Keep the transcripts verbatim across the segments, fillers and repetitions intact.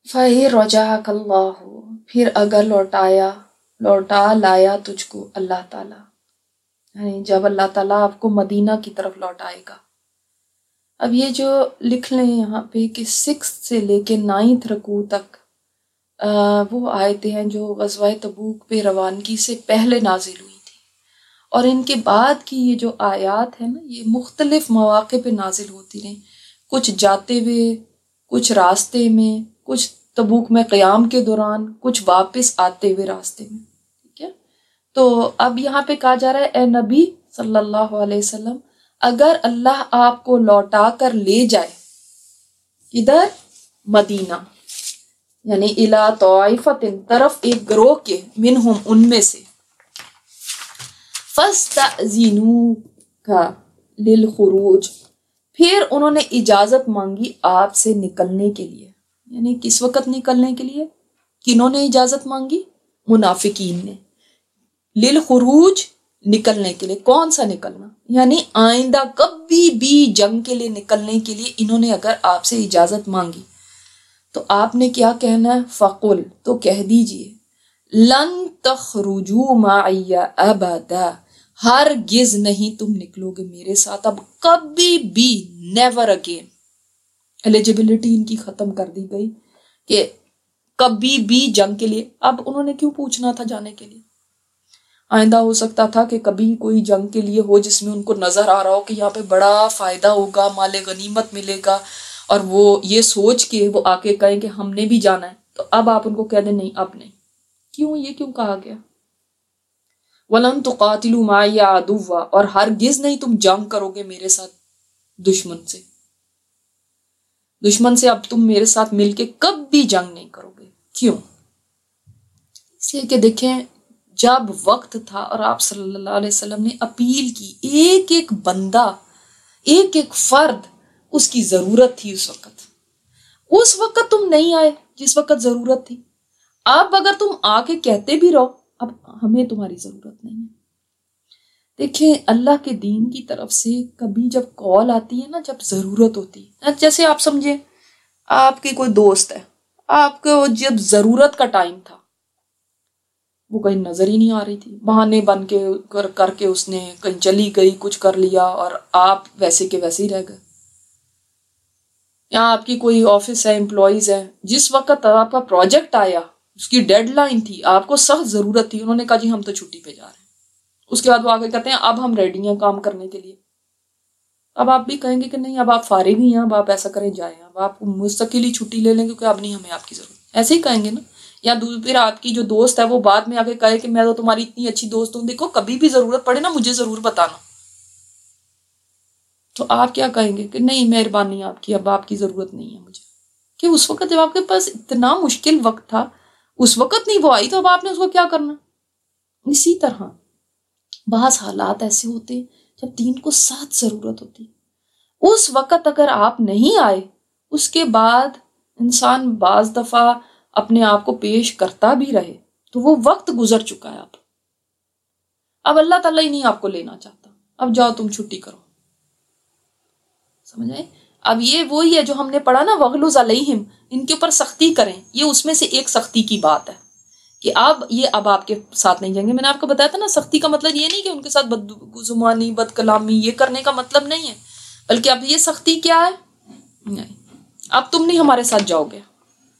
فَإِن رَجَعَكَ اللَّهُ، پھر اگر لوٹایا لوٹا لایا تجھ کو اللہ تعالیٰ، یعنی جب اللہ تعالیٰ آپ کو مدینہ کی طرف لوٹائے گا۔ اب یہ جو لکھ لیں یہاں پہ کہ سکس سے لے کے نائنتھ رکوع تک وہ آیتیں ہیں جو غزوہ تبوک پہ روانگی سے پہلے نازل ہوئی تھی، اور ان کے بعد کی یہ جو آیات ہیں نا یہ مختلف مواقع پہ نازل ہوتی رہیں، کچھ جاتے ہوئے، کچھ راستے میں، کچھ تبوک میں قیام کے دوران، کچھ واپس آتے ہوئے راستے میں، ٹھیک ہے۔ تو اب یہاں پہ کہا جا رہا ہے اے نبی صلی اللہ علیہ وسلم، اگر اللہ آپ کو لوٹا کر لے جائے ادھر مدینہ، یعنی الا طائفۃ، طرف ایک گروہ کے، منہم ان میں سے، فاستأذنوک للخروج، پھر انہوں نے اجازت مانگی آپ سے نکلنے کے لیے، یعنی کس وقت نکلنے کے لیے؟ کنہوں نے اجازت مانگی؟ منافقین نے، للخروج، نکلنے کے لیے۔ کون سا نکلنا؟ یعنی آئندہ کبھی بھی جنگ کے لیے نکلنے کے لیے انہوں نے اگر آپ سے اجازت مانگی تو آپ نے کیا کہنا ہے؟ فقل، تو کہہ دیجئے، لن تخرجوا معی ابدا، ہرگز نہیں تم نکلو گے میرے ساتھ اب کبھی بھی، نیور اگین۔ ایلیجیبلٹی ان کی ختم کر دی گئی کہ کبھی بھی جنگ کے لیے۔ اب انہوں نے کیوں پوچھنا تھا جانے کے لیے؟ آئندہ ہو سکتا تھا کہ کبھی کوئی جنگ کے لیے ہو جس میں ان کو نظر آ رہا ہو کہ یہاں پہ بڑا فائدہ ہوگا، مال غنیمت ملے گا، اور وہ یہ سوچ کے وہ آ کے کہیں کہ ہم نے بھی جانا ہے، تو اب آپ ان کو کہہ دیں نہیں اب نہیں۔ کیوں؟ یہ کیوں کہا گیا؟ وَلَن تُقَاتِلُوا مَعِيَ عَدُوًّا، اور ہرگز نہیں تم جنگ کرو گے میرے ساتھ دشمن سے، دشمن سے اب تم میرے ساتھ مل کے کبھی جنگ نہیں کرو گے۔ کیوں؟ اس لیے کہ دیکھیں جب وقت تھا اور آپ صلی اللہ علیہ وسلم نے اپیل کی، ایک ایک بندہ، ایک ایک فرد اس کی ضرورت تھی اس وقت، اس وقت تم نہیں آئے جس وقت ضرورت تھی۔ اب اگر تم آ کے کہتے بھی رہو اب ہمیں تمہاری ضرورت نہیں ہے۔ دیکھیں اللہ کے دین کی طرف سے کبھی جب کال آتی ہے نا، جب ضرورت ہوتی ہے، جیسے آپ سمجھیں آپ کی کوئی دوست ہے، آپ کو جب ضرورت کا ٹائم تھا وہ کہیں نظر ہی نہیں آ رہی تھی، بہانے بن کے کر کر کے اس نے کہیں چلی گئی، کچھ کر لیا، اور آپ ویسے کے ویسے ہی رہ گئے۔ یا آپ کی کوئی آفس ہے، امپلائیز ہے، جس وقت آپ کا پروجیکٹ آیا، اس کی ڈیڈ لائن تھی، آپ کو سخت ضرورت تھی، انہوں نے کہا جی ہم تو چھٹی پہ جا رہے ہیں، اس کے بعد وہ آگے کہتے ہیں اب ہم ریڈی ہیں کام کرنے کے لیے۔ اب آپ بھی کہیں گے کہ نہیں اب آپ فارغ ہی ہیں، اب آپ ایسا کریں جائیں، اب آپ مستقل ہی چھٹی لے لیں کیونکہ اب نہیں ہمیں آپ کی ضرورت، ایسے ہی کہیں گے نا۔ یا پھر آپ کی جو دوست ہے وہ بعد میں آ کے کہے کہ میں تو تمہاری اتنی اچھی دوست ہوں، دیکھو کبھی بھی ضرورت پڑے نا مجھے ضرور بتانا، تو آپ کیا کہیں گے کہ نہیں مہربانی آپ کی، اب آپ کی ضرورت نہیں ہے مجھے، کہ اس وقت جب آپ کے پاس اتنا مشکل وقت تھا اس وقت نہیں وہ آئی تو اب آپ نے اس کو کیا کرنا۔ اسی طرح بعض حالات ایسے ہوتے جب دین کو سخت ضرورت ہوتی، اس وقت اگر آپ نہیں آئے، اس کے بعد انسان بعض دفعہ اپنے آپ کو پیش کرتا بھی رہے تو وہ وقت گزر چکا ہے، اب اب اللہ تعالیٰ ہی نہیں آپ کو لینا چاہتا، اب جاؤ تم چھٹی کرو، سمجھ آئے؟ اب یہ وہی ہے جو ہم نے پڑھا نا وغلظ علیہم، ان کے اوپر سختی کریں، یہ اس میں سے ایک سختی کی بات ہے کہ اب یہ اب آپ کے ساتھ نہیں جائیں گے۔ میں نے آپ کو بتایا تھا نا سختی کا مطلب یہ نہیں کہ ان کے ساتھ بدگزمانی بد کلامی یہ کرنے کا مطلب نہیں ہے، بلکہ اب یہ سختی کیا ہے، نہیں اب تم نہیں ہمارے ساتھ جاؤ گے۔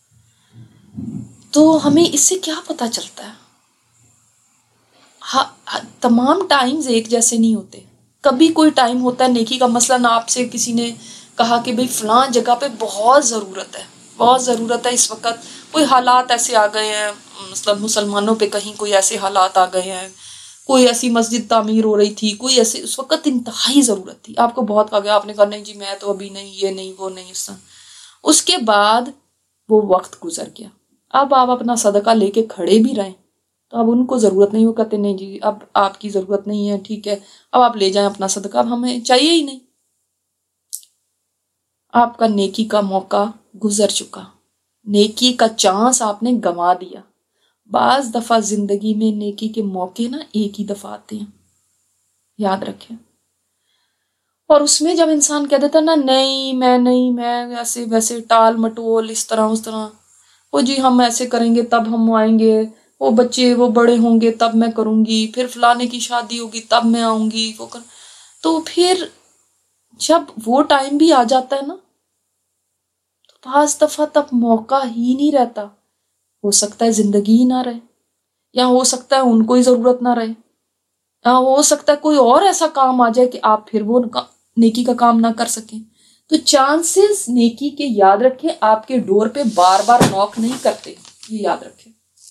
تو ہمیں اس سے کیا پتہ چلتا ہے؟ ہاں تمام ٹائمز ایک جیسے نہیں ہوتے، کبھی کوئی ٹائم ہوتا ہے نیکی کا، مثلاً آپ سے کسی نے کہا کہ بھئی فلاں جگہ پہ بہت ضرورت ہے، بہت ضرورت ہے اس وقت، کوئی حالات ایسے آ گئے ہیں، مثلاً مسلمانوں پہ کہیں کوئی ایسے حالات آ گئے ہیں، کوئی ایسی مسجد تعمیر ہو رہی تھی، کوئی ایسے اس وقت انتہائی ضرورت تھی، آپ کو بہت کہا گیا، آپ نے کہا نہیں جی میں تو ابھی نہیں، یہ نہیں وہ نہیں، اس طرح۔ اس کے بعد وہ وقت گزر گیا، اب آپ اپنا صدقہ لے کے کھڑے بھی رہیں تو اب ان کو ضرورت نہیں، وہ کہتے نہیں جی اب آپ کی ضرورت نہیں ہے، ٹھیک ہے اب آپ لے جائیں اپنا صدقہ، اب ہمیں چاہیے ہی نہیں، آپ کا نیکی کا موقع گزر چکا، نیکی کا چانس آپ نے گنوا دیا۔ بعض دفعہ زندگی میں نیکی کے موقع نا ایک ہی دفعہ آتے ہیں، یاد رکھیں، اور اس میں جب انسان کہہ دیتا نا نہیں میں نہیں، میں ایسے ویسے ٹال مٹول اس طرح اس طرح، وہ جی ہم ایسے کریں گے تب ہم آئیں گے، وہ بچے وہ بڑے ہوں گے تب میں کروں گی، پھر فلانے کی شادی ہوگی تب میں آؤں گی، وہ کر... تو پھر جب وہ ٹائم بھی آ جاتا ہے نا تو بعض دفعہ تب موقع ہی نہیں رہتا. ہو سکتا ہے زندگی ہی نہ رہے، یا ہو سکتا ہے ان کو ہی ضرورت نہ رہے، یا ہو سکتا ہے کوئی اور ایسا کام آ جائے کہ آپ پھر وہ نیکی کا کام نہ کر سکیں. تو چانسز نیکی کے یاد رکھیں آپ کے ڈور پہ بار بار نوک نہیں کرتے، یہ یاد رکھیں.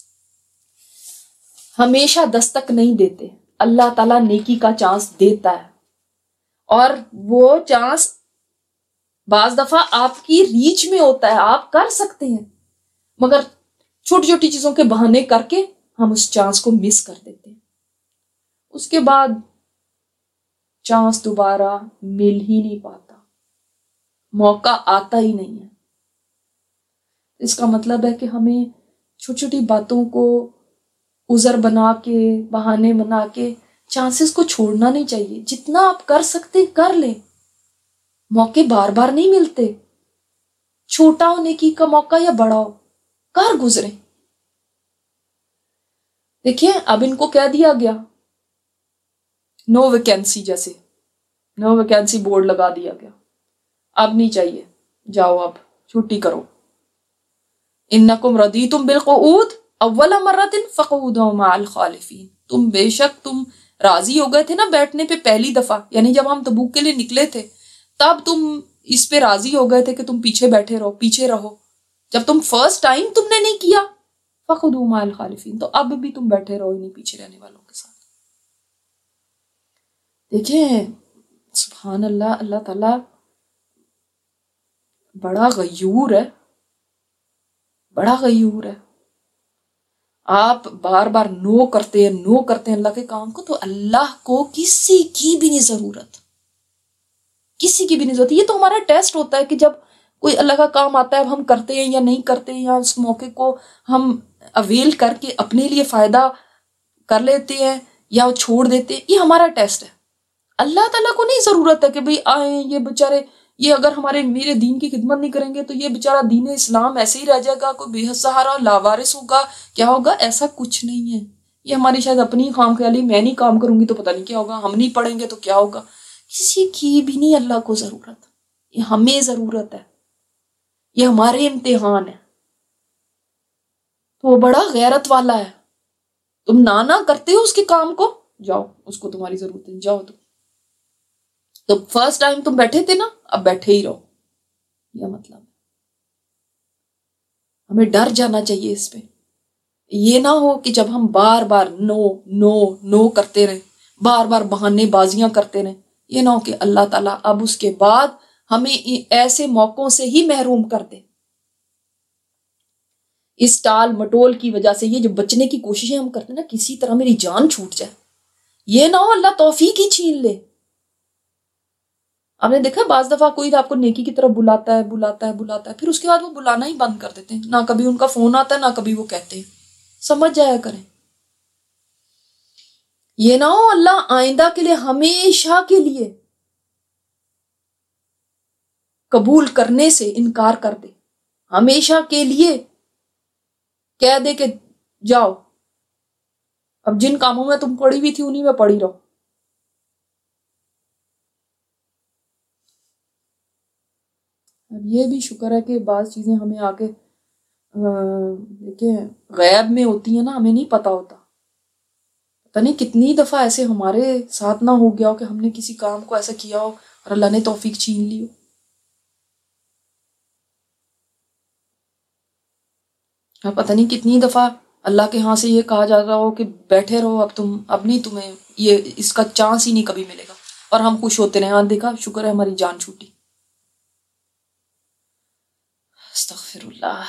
ہمیشہ دستک نہیں دیتے، اللہ تعالیٰ نیکی کا چانس دیتا ہے، اور وہ چانس بعض دفعہ آپ کی ریچ میں ہوتا ہے، آپ کر سکتے ہیں، مگر چھوٹی چھوٹی چیزوں کے بہانے کر کے ہم اس چانس کو مس کر دیتے ہیں. اس کے بعد چانس دوبارہ مل ہی نہیں پاتا، موقع آتا ہی نہیں ہے. اس کا مطلب ہے کہ ہمیں چھوٹی چھوٹی باتوں کو عذر بنا کے، بہانے بنا کے چانسز کو چھوڑنا نہیں چاہیے. جتنا آپ کر سکتے کر لیں، موقع بار بار نہیں ملتے. چھوٹا ہو نیکی کا موقع یا بڑا ہو، کر گزرے. دیکھیں اب ان کو کہہ دیا گیا نو ویکینسی، جیسے نو ویکینسی بورڈ لگا دیا گیا، اب نہیں چاہیے، جاؤ اب چھٹی کرو. انکم رضیتم بالقعود اول مرۃ فقعودوا مع الخالفین. تم بے شک تم راضی ہو گئے تھے نا بیٹھنے پہ پہلی دفعہ، یعنی جب ہم تبوک کے لیے نکلے تھے تب تم اس پہ راضی ہو گئے تھے کہ تم پیچھے بیٹھے رہو، پیچھے رہو. جب تم فرسٹ ٹائم تم نے نہیں کیا فقعودوا مع الخالفین، تو اب بھی تم بیٹھے رہو نہیں پیچھے رہنے والوں کے ساتھ. دیکھیں سبحان اللہ، اللہ تعالیٰ بڑا غیور ہے، بڑا غیور ہے. آپ بار بار نو کرتے ہیں نو کرتے ہیں اللہ کے کام کو، تو اللہ کو کسی کی بھی نہیں ضرورت، کسی کی بھی نہیں ضرورت. یہ تو ہمارا ٹیسٹ ہوتا ہے کہ جب کوئی اللہ کا کام آتا ہے اب ہم کرتے ہیں یا نہیں کرتے ہیں، یا اس موقع کو ہم اویل کر کے اپنے لیے فائدہ کر لیتے ہیں یا چھوڑ دیتے ہیں. یہ ہمارا ٹیسٹ ہے. اللہ تعالیٰ کو نہیں ضرورت ہے کہ بھئی آئیں یہ بیچارے، یہ اگر ہمارے میرے دین کی خدمت نہیں کریں گے تو یہ بیچارہ دین اسلام ایسے ہی رہ جائے گا، کوئی بے سہارا لاوارث ہوگا، کیا ہوگا. ایسا کچھ نہیں ہے. یہ ہماری شاید اپنی خام خیالی، میں نہیں کام کروں گی تو پتہ نہیں کیا ہوگا، ہم نہیں پڑھیں گے تو کیا ہوگا. کسی کی بھی نہیں اللہ کو ضرورت، یہ ہمیں ضرورت ہے، یہ ہمارے امتحان ہے. تو وہ بڑا غیرت والا ہے. تم نہ نہ کرتے ہو اس کے کام کو، جاؤ اس کو تمہاری ضرورت ہے، جاؤ. تم تو فرسٹ ٹائم تم بیٹھے تھے نا، اب بیٹھے ہی رہو. یہ مطلب ہمیں ڈر جانا چاہیے اس پہ. یہ نہ ہو کہ جب ہم بار بار نو نو نو کرتے رہیں، بار بار بہانے بازیاں کرتے رہیں، یہ نہ ہو کہ اللہ تعالیٰ اب اس کے بعد ہمیں ایسے موقعوں سے ہی محروم کر دے. اس ٹال مٹول کی وجہ سے یہ جو بچنے کی کوششیں ہم کرتے ہیں نا، کسی طرح میری جان چھوٹ جائے، یہ نہ ہو اللہ توفیق ہی چھین لے. آپ نے دیکھا بعض دفعہ کوئی آپ کو نیکی کی طرف بلاتا ہے بلاتا ہے بلاتا ہے پھر اس کے بعد وہ بلانا ہی بند کر دیتے ہیں. نہ کبھی ان کا فون آتا ہے، نہ کبھی وہ کہتے ہیں. سمجھ جایا کریں. یہ نہ ہو اللہ آئندہ کے لیے ہمیشہ کے لیے قبول کرنے سے انکار کر دے، ہمیشہ کے لیے کہہ دے کہ جاؤ اب جن کاموں میں تم پڑی ہوئی تھی انہی میں پڑی رہو. اب یہ بھی شکر ہے کہ بعض چیزیں ہمیں آگے دیکھیں غیب میں ہوتی ہیں نا، ہمیں نہیں پتا ہوتا. پتہ نہیں کتنی دفعہ ایسے ہمارے ساتھ نہ ہو گیا ہو کہ ہم نے کسی کام کو ایسا کیا ہو اور اللہ نے توفیق چھین لی ہو. اور پتہ نہیں کتنی دفعہ اللہ کے ہاں سے یہ کہا جاتا ہو کہ بیٹھے رہو، اب تم اب نہیں، تمہیں یہ اس کا چانس ہی نہیں کبھی ملے گا، اور ہم خوش ہوتے رہے، ہاں دیکھا شکر ہے ہماری جان چھوٹی. استغفر اللہ.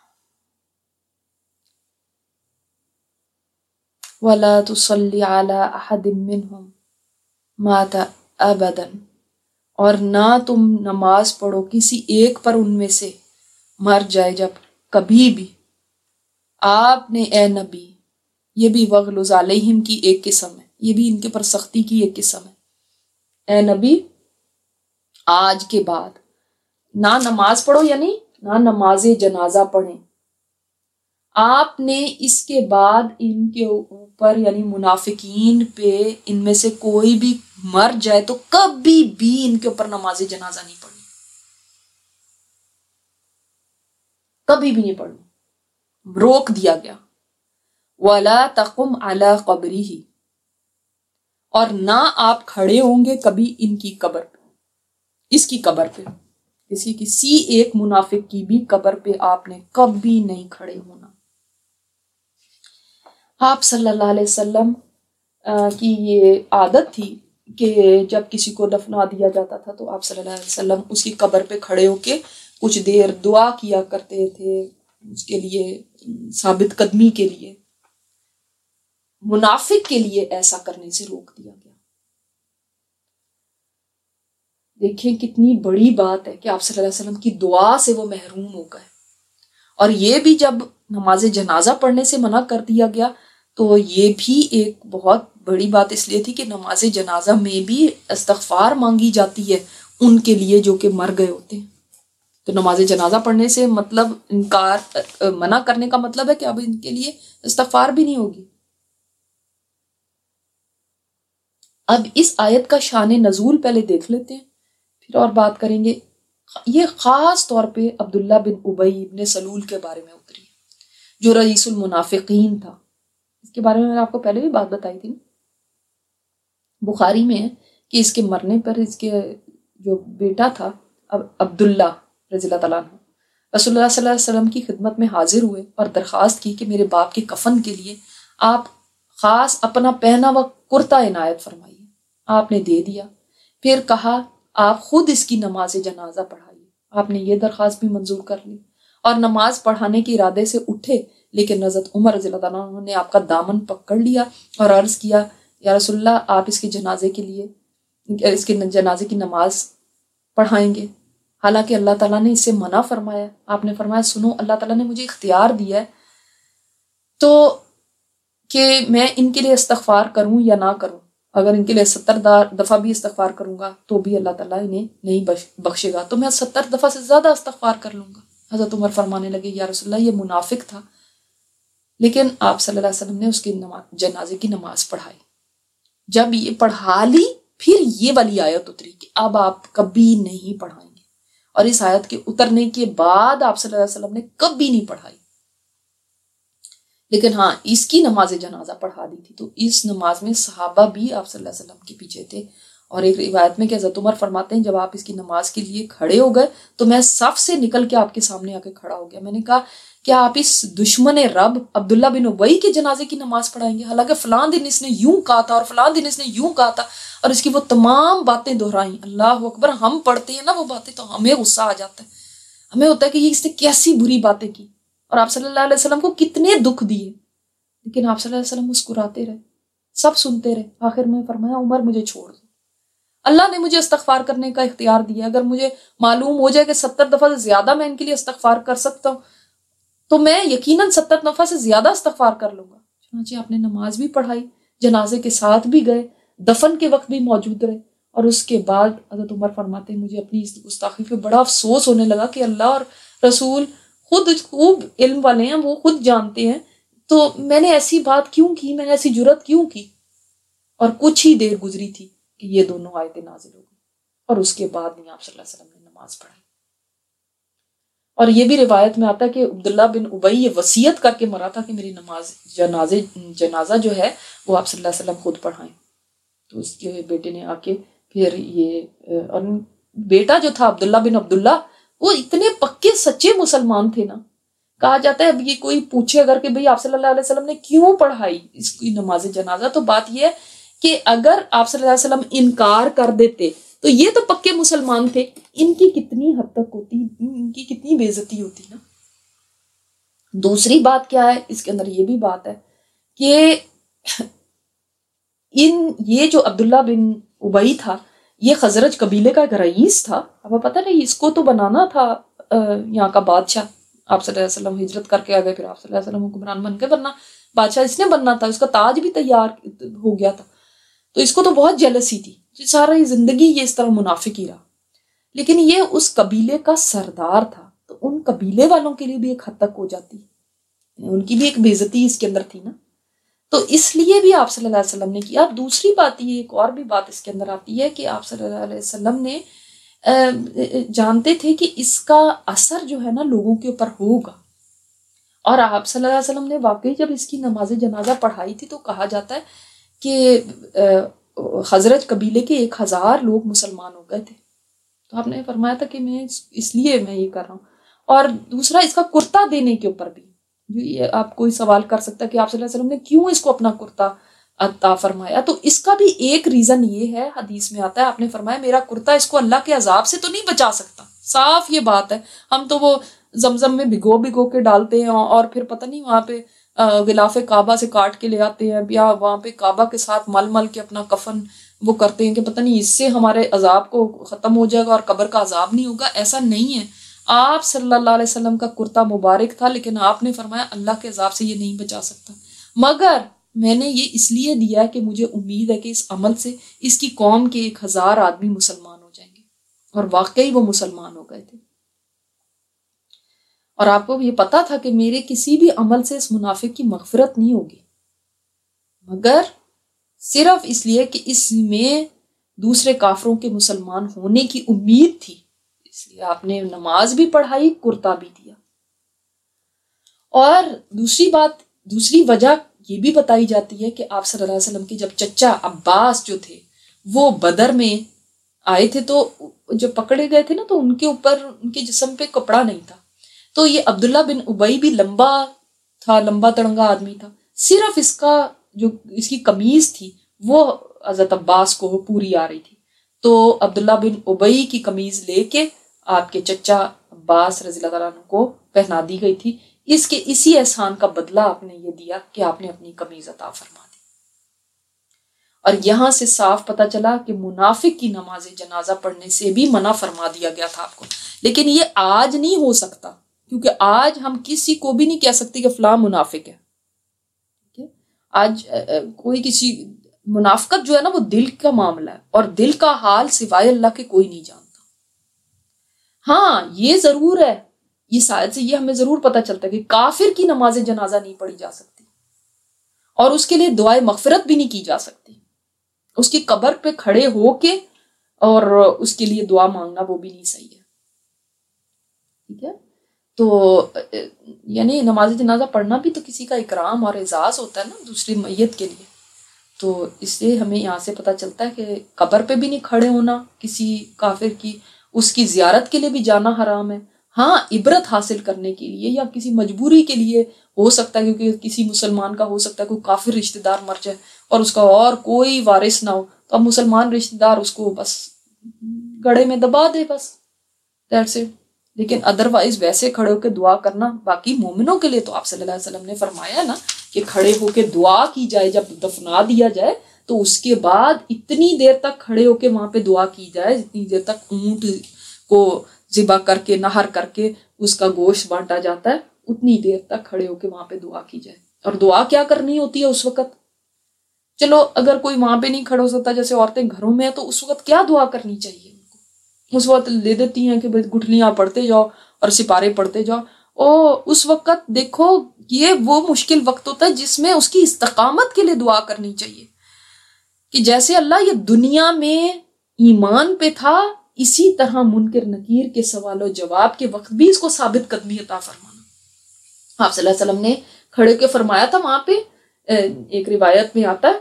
وَلَا تُصَلِّ عَلَىٰ أَحَدٍ مِّنْهُمْ مَاتَ أَبَدًا، اور نہ تم نماز پڑھو کسی ایک پر ان میں سے مر جائے جب کبھی بھی. آپ نے اے نبی، یہ بھی وغلظ علیہم کی ایک قسم ہے، یہ بھی ان کے پر سختی کی ایک قسم ہے. اے نبی آج کے بعد نہ نماز پڑھو، یعنی نہ نماز جنازہ پڑھیں، آپ نے اس کے بعد ان کے اوپر یعنی منافقین پہ ان میں سے کوئی بھی مر جائے تو کبھی بھی ان کے اوپر نماز جنازہ نہیں پڑھنی، کبھی بھی نہیں پڑھنی، روک دیا گیا۔ وَلَا تَقُمْ عَلَىٰ قَبْرِهِ، اور نہ آپ کھڑے ہوں گے کبھی ان کی قبر پہ، اس کی قبر پہ، کسی کسی ایک منافق کی بھی قبر پہ آپ نے کبھی نہیں کھڑے ہونا۔ آپ صلی اللہ علیہ وسلم کی یہ عادت تھی کہ جب کسی کو دفنا دیا جاتا تھا تو آپ صلی اللہ علیہ وسلم اس کی قبر پہ کھڑے ہو کے کچھ دیر دعا کیا کرتے تھے، اس کے لیے ثابت قدمی کے لیے۔ منافق کے لیے ایسا کرنے سے روک دیا گیا۔ دیکھیں کتنی بڑی بات ہے کہ آپ صلی اللہ علیہ وسلم کی دعا سے وہ محروم ہو گئے، اور یہ بھی جب نماز جنازہ پڑھنے سے منع کر دیا گیا تو یہ بھی ایک بہت بڑی بات اس لیے تھی کہ نماز جنازہ میں بھی استغفار مانگی جاتی ہے ان کے لیے جو کہ مر گئے ہوتے ہیں۔ تو نماز جنازہ پڑھنے سے مطلب انکار منع کرنے کا مطلب ہے کہ اب ان کے لیے استغفار بھی نہیں ہوگی۔ اب اس آیت کا شان نزول پہلے دیکھ لیتے ہیں، پھر اور بات کریں گے۔ یہ خاص طور پہ عبداللہ بن ابی بن سلول کے بارے میں اتری، جو رئیس المنافقین تھا۔ اس کے بارے میں میں نے آپ کو پہلے بھی بات بتائی تھی، بخاری میں ہے کہ اس کے مرنے پر اس کے جو بیٹا تھا عبداللہ رضی اللہ تعالیٰ عنہ رسول اللہ صلی اللہ علیہ وسلم کی خدمت میں حاضر ہوئے اور درخواست کی کہ میرے باپ کے کفن کے لیے آپ خاص اپنا پہنا ہوا کرتا عنایت فرمائیے۔ آپ نے دے دیا، پھر کہا آپ خود اس کی نماز جنازہ پڑھائیے۔ آپ نے یہ درخواست بھی منظور کر لی اور نماز پڑھانے کے ارادے سے اٹھے، لیکن حضرت عمر رضی اللہ عنہ نے آپ کا دامن پکڑ لیا اور عرض کیا یا رسول اللہ آپ اس کے جنازے کے لیے اس کے جنازے کی نماز پڑھائیں گے، حالانکہ اللہ تعالیٰ نے اس سے منع فرمایا۔ آپ نے فرمایا سنو، اللہ تعالیٰ نے مجھے اختیار دیا ہے تو کہ میں ان کے لیے استغفار کروں یا نہ کروں، اگر ان کے لیے ستر دفعہ بھی استغفار کروں گا تو بھی اللہ تعالیٰ انہیں نہیں بخشے گا، تو میں ستر دفعہ سے زیادہ استغفار کر لوں گا۔ حضرت عمر فرمانے لگے یا رسول اللہ یہ منافق تھا، لیکن آپ صلی اللہ علیہ وسلم نے اس کی نماز جنازے کی نماز پڑھائی۔ جب یہ پڑھا لی پھر یہ والی آیت اتری کہ اب آپ کبھی نہیں پڑھائیں گے، اور اس آیت کے اترنے کے بعد آپ صلی اللہ علیہ وسلم نے کبھی نہیں پڑھائی، لیکن ہاں اس کی نماز جنازہ پڑھا دی تھی۔ تو اس نماز میں صحابہ بھی آپ صلی اللہ علیہ وسلم کے پیچھے تھے، اور ایک روایت میں کہ حضرت عمر فرماتے ہیں جب آپ اس کی نماز کے لیے کھڑے ہو گئے تو میں صف سے نکل کے آپ کے سامنے آ کے کھڑا ہو گیا۔ میں نے کہا کیا آپ اس دشمن رب عبداللہ بن ابی کے جنازے کی نماز پڑھائیں گے، حالانکہ فلاں دن اس نے یوں کہا تھا اور فلاں دن اس نے یوں کہا تھا، اور اس کی وہ تمام باتیں دہرائیں۔ اللہ اکبر، ہم پڑھتے ہیں نا وہ باتیں تو ہمیں غصہ آ جاتا ہے، ہمیں ہوتا ہے کہ یہ اس نے کیسی بری باتیں کی، اور آپ صلی اللہ علیہ وسلم کو کتنے دکھ دیے، لیکن آپ صلی اللہ علیہ وسلم مسکراتے رہے، سب سنتے رہے۔ آخر میں فرمایا عمر مجھے چھوڑ دو، اللہ نے مجھے استغفار کرنے کا اختیار دیا، اگر مجھے معلوم ہو جائے کہ ستر دفعہ سے زیادہ میں ان کے لیے استغفار کر سکتا ہوں تو میں یقیناً ستر دفعہ سے زیادہ استغفار کر لوں گا۔ چنانچہ آپ نے نماز بھی پڑھائی، جنازے کے ساتھ بھی گئے، دفن کے وقت بھی موجود رہے، اور اس کے بعد حضرت عمر فرماتے ہیں مجھے اپنی اس گستاخی پہ بڑا افسوس ہونے لگا کہ اللہ اور رسول خود خوب علم والے ہیں، وہ خود جانتے ہیں، تو میں نے ایسی بات کیوں کی، میں نے ایسی جرت کیوں کی۔ اور کچھ ہی دیر گزری تھی کہ یہ دونوں آیتیں نازل ہو گئی، اور اس کے بعد نہیں آپ صلی اللہ علیہ وسلم نے نماز پڑھائی۔ اور یہ بھی روایت میں آتا ہے کہ عبداللہ بن ابی یہ وصیت کر کے مرا تھا کہ میری نماز جنازے جنازہ جو ہے وہ آپ صلی اللہ علیہ وسلم خود پڑھائیں، تو اس کے بیٹے نے آ کے پھر یہ، اور بیٹا جو تھا عبداللہ بن عبداللہ وہ اتنے پکے سچے مسلمان تھے نا، کہا جاتا ہے اب یہ کوئی پوچھے اگر کہ بھئی آپ صلی اللہ علیہ وسلم نے کیوں پڑھائی اس کی نماز جنازہ، تو بات یہ ہے کہ اگر آپ صلی اللہ علیہ وسلم انکار کر دیتے تو یہ تو پکے مسلمان تھے، ان کی کتنی حد تک ہوتی، ان کی کتنی بے عزتی ہوتی نا۔ دوسری بات کیا ہے اس کے اندر، یہ بھی بات ہے کہ ان یہ جو عبداللہ بن ابی تھا یہ خزرج قبیلے کا ایک رئیس تھا۔ اب پتہ نہیں اس کو تو بنانا تھا یہاں کا بادشاہ، آپ صلی اللہ علیہ وسلم ہجرت کر کے آ گئے، پھر آپ صلی اللہ علیہ وسلم حکمران بن کے، ورنہ بادشاہ اس نے بننا تھا، اس کا تاج بھی تیار ہو گیا تھا، تو اس کو تو بہت جیلسی تھی، ساری زندگی یہ اس طرح منافق ہی رہا، لیکن یہ اس قبیلے کا سردار تھا، تو ان قبیلے والوں کے لیے بھی ایک حد تک ہو جاتی ان کی بھی ایک بے عزتی اس کے اندر تھی نا، تو اس لیے بھی آپ صلی اللہ علیہ وسلم نے کیا۔ دوسری بات یہ ایک اور بھی بات اس کے اندر آتی ہے کہ آپ صلی اللہ علیہ وسلم نے جانتے تھے کہ اس کا اثر جو ہے نا لوگوں کے اوپر ہوگا، اور آپ صلی اللہ علیہ وسلم نے واقعی جب اس کی نماز جنازہ پڑھائی تھی تو کہا جاتا ہے کہ حضرت قبیلے کے ایک ہزار لوگ مسلمان ہو گئے تھے۔ تو آپ نے فرمایا تھا کہ میں اس لیے میں یہ کر رہا ہوں۔ اور دوسرا اس کا کرتا دینے کے اوپر بھی جو یہ آپ کوئی سوال کر سکتا ہے کہ آپ صلی اللہ علیہ وسلم نے کیوں اس کو اپنا کرتا عطا فرمایا، تو اس کا بھی ایک ریزن یہ ہے، حدیث میں آتا ہے، آپ نے فرمایا میرا کرتا اس کو اللہ کے عذاب سے تو نہیں بچا سکتا۔ صاف یہ بات ہے، ہم تو وہ زمزم میں بھگو بھگو کے ڈالتے ہیں اور پھر پتہ نہیں وہاں پہ غلاف کعبہ سے کاٹ کے لے آتے ہیں، یا وہاں پہ کعبہ کے ساتھ مل مل کے اپنا کفن وہ کرتے ہیں کہ پتہ نہیں اس سے ہمارے عذاب کو ختم ہو جائے گا اور قبر کا عذاب نہیں ہوگا۔ ایسا نہیں ہے، آپ صلی اللہ علیہ وسلم کا کرتا مبارک تھا، لیکن آپ نے فرمایا اللہ کے عذاب سے یہ نہیں بچا سکتا، مگر میں نے یہ اس لیے دیا کہ مجھے امید ہے کہ اس عمل سے اس کی قوم کے ایک ہزار آدمی مسلمان ہو جائیں گے، اور واقعی وہ مسلمان ہو گئے تھے۔ اور آپ کو یہ پتا تھا کہ میرے کسی بھی عمل سے اس منافق کی مغفرت نہیں ہوگی، مگر صرف اس لیے کہ اس میں دوسرے کافروں کے مسلمان ہونے کی امید تھی، اس لیے آپ نے نماز بھی پڑھائی، کرتا بھی دیا۔ اور دوسری بات، دوسری وجہ یہ بھی بتائی جاتی ہے کہ آپ صلی اللہ علیہ وسلم کے جب چچا عباس جو تھے وہ بدر میں آئے تھے تو جب پکڑے گئے تھے نا تو ان کے اوپر ان کے جسم پہ کپڑا نہیں تھا، تو یہ عبداللہ بن ابی بھی لمبا تھا، لمبا تڑنگا آدمی تھا، صرف اس کا جو اس کی قمیض تھی وہ حضرت عباس کو پوری آ رہی تھی، تو عبداللہ بن ابی کی قمیض لے کے آپ کے چچا عباس رضی اللہ عنہ کو پہنا دی گئی تھی۔ اس کے اسی احسان کا بدلہ آپ نے یہ دیا کہ آپ نے اپنی قمیض عطا فرما دی۔ اور یہاں سے صاف پتہ چلا کہ منافق کی نماز جنازہ پڑھنے سے بھی منع فرما دیا گیا تھا آپ کو، لیکن یہ آج نہیں ہو سکتا، کیونکہ آج ہم کسی کو بھی نہیں کہہ سکتے کہ فلاں منافق ہے۔ آج کوئی کسی منافقت جو ہے نا وہ دل کا معاملہ ہے، اور دل کا حال سوائے اللہ کے کوئی نہیں جانتا۔ ہاں یہ ضرور ہے، یہ شاید سے یہ ہمیں ضرور پتہ چلتا ہے کہ کافر کی نماز جنازہ نہیں پڑھی جا سکتی، اور اس کے لیے دعائے مغفرت بھی نہیں کی جا سکتی، اس کی قبر پہ کھڑے ہو کے اور اس کے لیے دعا مانگنا وہ بھی نہیں صحیح ہے، ٹھیک ہے۔ تو یعنی نماز جنازہ پڑھنا بھی تو کسی کا اکرام اور اعزاز ہوتا ہے نا دوسری میت کے لیے، تو اس لیے ہمیں یہاں سے پتہ چلتا ہے کہ قبر پہ بھی نہیں کھڑے ہونا کسی کافر کی، اس کی زیارت کے لیے بھی جانا حرام ہے۔ ہاں عبرت حاصل کرنے کے لیے یا کسی مجبوری کے لیے ہو سکتا ہے، کیونکہ کسی مسلمان کا ہو سکتا ہے کوئی کافر رشتہ دار مر جائے اور اس کا اور کوئی وارث نہ ہو، تو اب مسلمان رشتہ دار اس کو بس گڑے میں دبا دے، بس دیٹس اٹ۔ لیکن ادروائز ویسے کھڑے ہو کے دعا کرنا باقی مومنوں کے لیے تو آپ صلی اللہ علیہ وسلم نے فرمایا نا کہ کھڑے ہو کے دعا کی جائے، جب دفنا دیا جائے تو اس کے بعد اتنی دیر تک کھڑے ہو کے وہاں پہ دعا کی جائے جتنی دیر تک اونٹ کو ذبح کر کے نہر کر کے اس کا گوشت بانٹا جاتا ہے، اتنی دیر تک کھڑے ہو کے وہاں پہ دعا کی جائے۔ اور دعا کیا کرنی ہوتی ہے اس وقت؟ چلو اگر کوئی وہاں پہ نہیں کھڑا ہو سکتا، جیسے عورتیں گھروں میں ہیں، تو اس وقت کیا دعا کرنی چاہیے ان کو؟ اس وقت دے دیتی ہیں کہ گٹھلیاں پڑھتے جاؤ اور سپارے پڑھتے جاؤ، او اس وقت دیکھو یہ وہ مشکل وقت ہوتا ہے جس میں اس کی استقامت کے لیے دعا کرنی چاہیے، کہ جیسے اللہ یہ دنیا میں ایمان پہ تھا، اسی طرح منکر نکیر کے سوال و جواب کے وقت بھی اس کو ثابت قدمی عطا فرمانا۔ آپ صلی اللہ علیہ وسلم نے کھڑے کے فرمایا تھا، وہاں پہ ایک روایت میں آتا ہے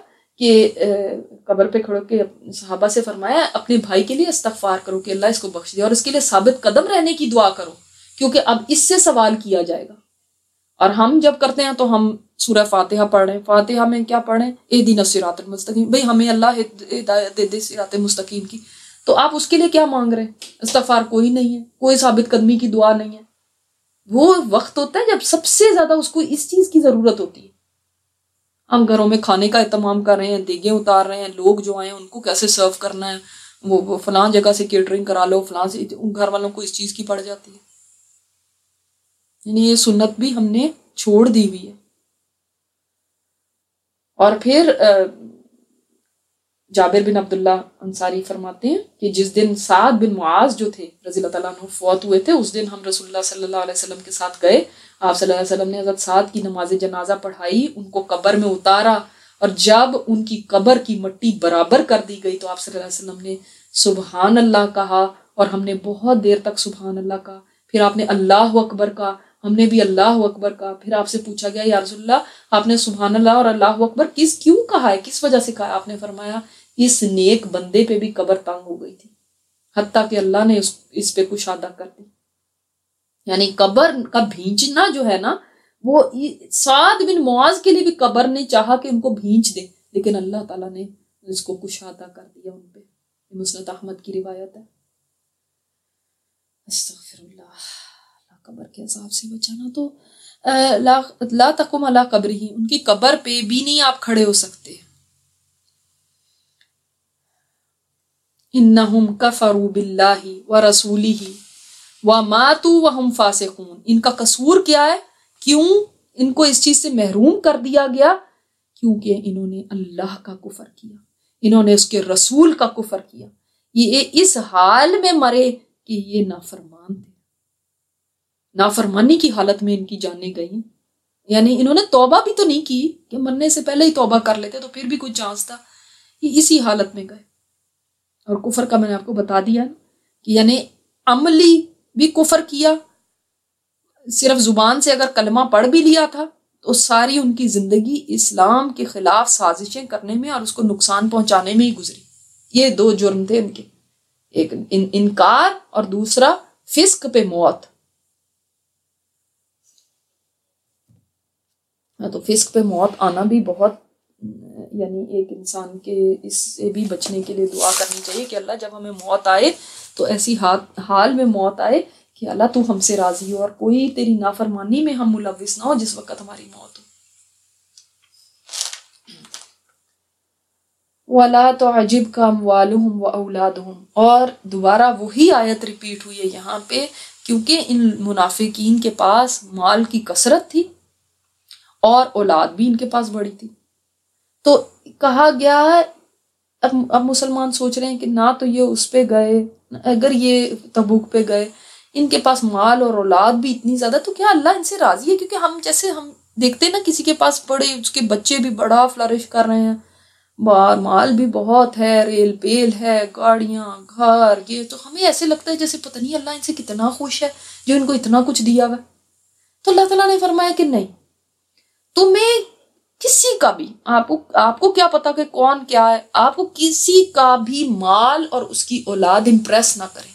کہ قبر پہ کھڑے کے صحابہ سے فرمایا اپنے بھائی کے لیے استغفار کرو کہ اللہ اس کو بخش دے، اور اس کے لیے ثابت قدم رہنے کی دعا کرو، کیونکہ اب اس سے سوال کیا جائے گا۔ اور ہم جب کرتے ہیں تو ہم سورہ فاتحہ پڑھ رہے ہیں، فاتحہ میں کیا پڑھ رہے ہیں؟ اہدنا الصراط المستقیم، بھئی ہمیں اللہ ہدایت دے دے صراط مستقیم کی، تو آپ اس کے لیے کیا مانگ رہے ہیں؟ استغفار کوئی نہیں ہے، کوئی ثابت قدمی کی دعا نہیں ہے۔ وہ وقت ہوتا ہے جب سب سے زیادہ اس کو اس چیز کی ضرورت ہوتی ہے۔ ہم گھروں میں کھانے کا اہتمام کر رہے ہیں، دیگیں اتار رہے ہیں، لوگ جو آئے ہیں ان کو کیسے سرو کرنا ہے، وہ فلاں جگہ سے کیٹرنگ کرا لو، فلاں سے، گھر والوں کو اس چیز کی پڑ جاتی ہے۔ یعنی یہ سنت بھی ہم نے چھوڑ دی ہوئی ہے۔ اور پھر جابر بن عبداللہ انصاری فرماتے ہیں کہ جس دن سعد بن معاذ جو تھے رضی اللہ تعالیٰ عنہ فوت ہوئے تھے، اس دن ہم رسول اللہ صلی اللہ علیہ وسلم کے ساتھ گئے. آپ صلی اللہ علیہ وسلم نے حضرت سعد کی نماز جنازہ پڑھائی، ان کو قبر میں اتارا، اور جب ان کی قبر کی مٹی برابر کر دی گئی تو آپ صلی اللہ علیہ وسلم نے سبحان اللہ کہا، اور ہم نے بہت دیر تک سبحان اللہ کہا. پھر آپ نے اللہ اکبر کہا، ہم نے بھی اللہ اکبر کہا. پھر آپ سے پوچھا گیا یا رسول اللہ آپ نے سبحان اللہ اور اللہ اکبر کس کیوں کہا ہے، کس وجہ سے کہا ہے؟ آپ نے فرمایا اس نیک بندے پہ بھی قبر تنگ ہو گئی تھی، حتیٰ کہ اللہ نے اس, اس پہ کشادہ کر دی. یعنی قبر کا بھینچنا جو ہے نا، وہ سعد بن معاذ کے لیے بھی قبر نے چاہا کہ ان کو بھینچ دے، لیکن اللہ تعالیٰ نے اس کو کشادہ کر دیا ان پہ. مسند احمد کی روایت ہے. استغفر اللہ، اللہ قبر کے عذاب سے بچانا. تو لا, لا تقم علی قبرہ، ان کی قبر پہ بھی نہیں آپ کھڑے ہو سکتے. انہم کفروا باللہ ورسولہ وماتوا وہم فاسقون. ان کا قصور کیا ہے؟ کیوں ان کو اس چیز سے محروم کر دیا گیا؟ کیونکہ انہوں نے اللہ کا کفر کیا، انہوں نے اس کے رسول کا کفر کیا. یہ اس حال میں مرے کہ یہ نافرمان تھے، نافرمانی کی حالت میں ان کی جانیں گئی. یعنی انہوں نے توبہ بھی تو نہیں کی کہ مرنے سے پہلے ہی توبہ کر لیتے تو پھر بھی کوئی چانس تھا. یہ اسی حالت میں گئے. اور کفر کا میں نے آپ کو بتا دیا کہ یعنی عملی بھی کفر کیا، صرف زبان سے اگر کلمہ پڑھ بھی لیا تھا تو ساری ان کی زندگی اسلام کے خلاف سازشیں کرنے میں اور اس کو نقصان پہنچانے میں ہی گزری. یہ دو جرم تھے ان کے، ایک ان انکار اور دوسرا فسق پہ موت. تو فسق پہ موت آنا بھی بہت، یعنی ایک انسان کے اس سے بھی بچنے کے لیے دعا کرنی چاہیے کہ اللہ جب ہمیں موت آئے تو ایسی حال میں موت آئے کہ اللہ تو ہم سے راضی ہو اور کوئی تیری نافرمانی میں ہم ملوث نہ ہو جس وقت ہماری موت ہو. وَلَا تُعْجِبْكَ أَمْوَالُهُمْ وَأَوْلَادُهُمْ. اور دوبارہ وہی آیت ریپیٹ ہوئی ہے یہاں پہ، کیونکہ ان منافقین کے پاس مال کی کثرت تھی اور اولاد بھی ان کے پاس بڑی تھی. تو کہا گیا ہے اب اب مسلمان سوچ رہے ہیں کہ نہ تو یہ اس پہ گئے، اگر یہ تبوک پہ گئے، ان کے پاس مال اور اولاد بھی اتنی زیادہ، تو کیا اللہ ان سے راضی ہے؟ کیونکہ ہم جیسے ہم دیکھتے ہیں نا کسی کے پاس بڑے، اس کے بچے بھی بڑا فلرش کر رہے ہیں، بار مال بھی بہت ہے، ریل پیل ہے، گاڑیاں، گھر، یہ تو ہمیں ایسے لگتا ہے جیسے پتہ نہیں اللہ ان سے کتنا خوش ہے جو ان کو اتنا کچھ دیا ہوا. تو اللہ تعالیٰ نے فرمایا کہ نہیں، تمہیں کسی کا بھی، آپ کو آپ کو کیا پتا کہ کون کیا ہے، آپ کو کسی کا بھی مال اور اس کی اولاد امپریس نہ کرے.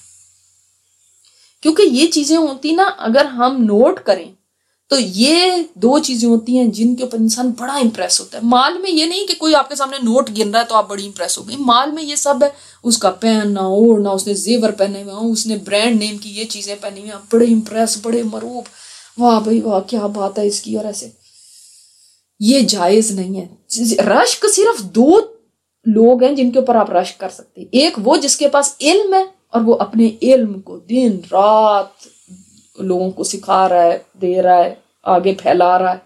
کیونکہ یہ چیزیں ہوتی نا، اگر ہم نوٹ کریں تو یہ دو چیزیں ہوتی ہیں جن کے اوپر انسان بڑا امپریس ہوتا ہے. مال میں یہ نہیں کہ کوئی آپ کے سامنے نوٹ گن رہا ہے تو آپ بڑی امپریس ہو گئی. مال میں یہ سب ہے، اس کا پہننا اوڑھنا، اس نے زیور پہنے ہوئے ہوں، اس نے برانڈ نیم کی یہ چیزیں پہنی ہوئی ہیں، بڑے امپریس، بڑے مروب، واہ بھائی واہ کیا بات ہے اس کی. اور ایسے یہ جائز نہیں ہے. رشک صرف دو لوگ ہیں جن کے اوپر آپ رشک کر سکتے ہیں. ایک وہ جس کے پاس علم ہے اور وہ اپنے علم کو دن رات لوگوں کو سکھا رہا ہے، دے رہا ہے، آگے پھیلا رہا ہے.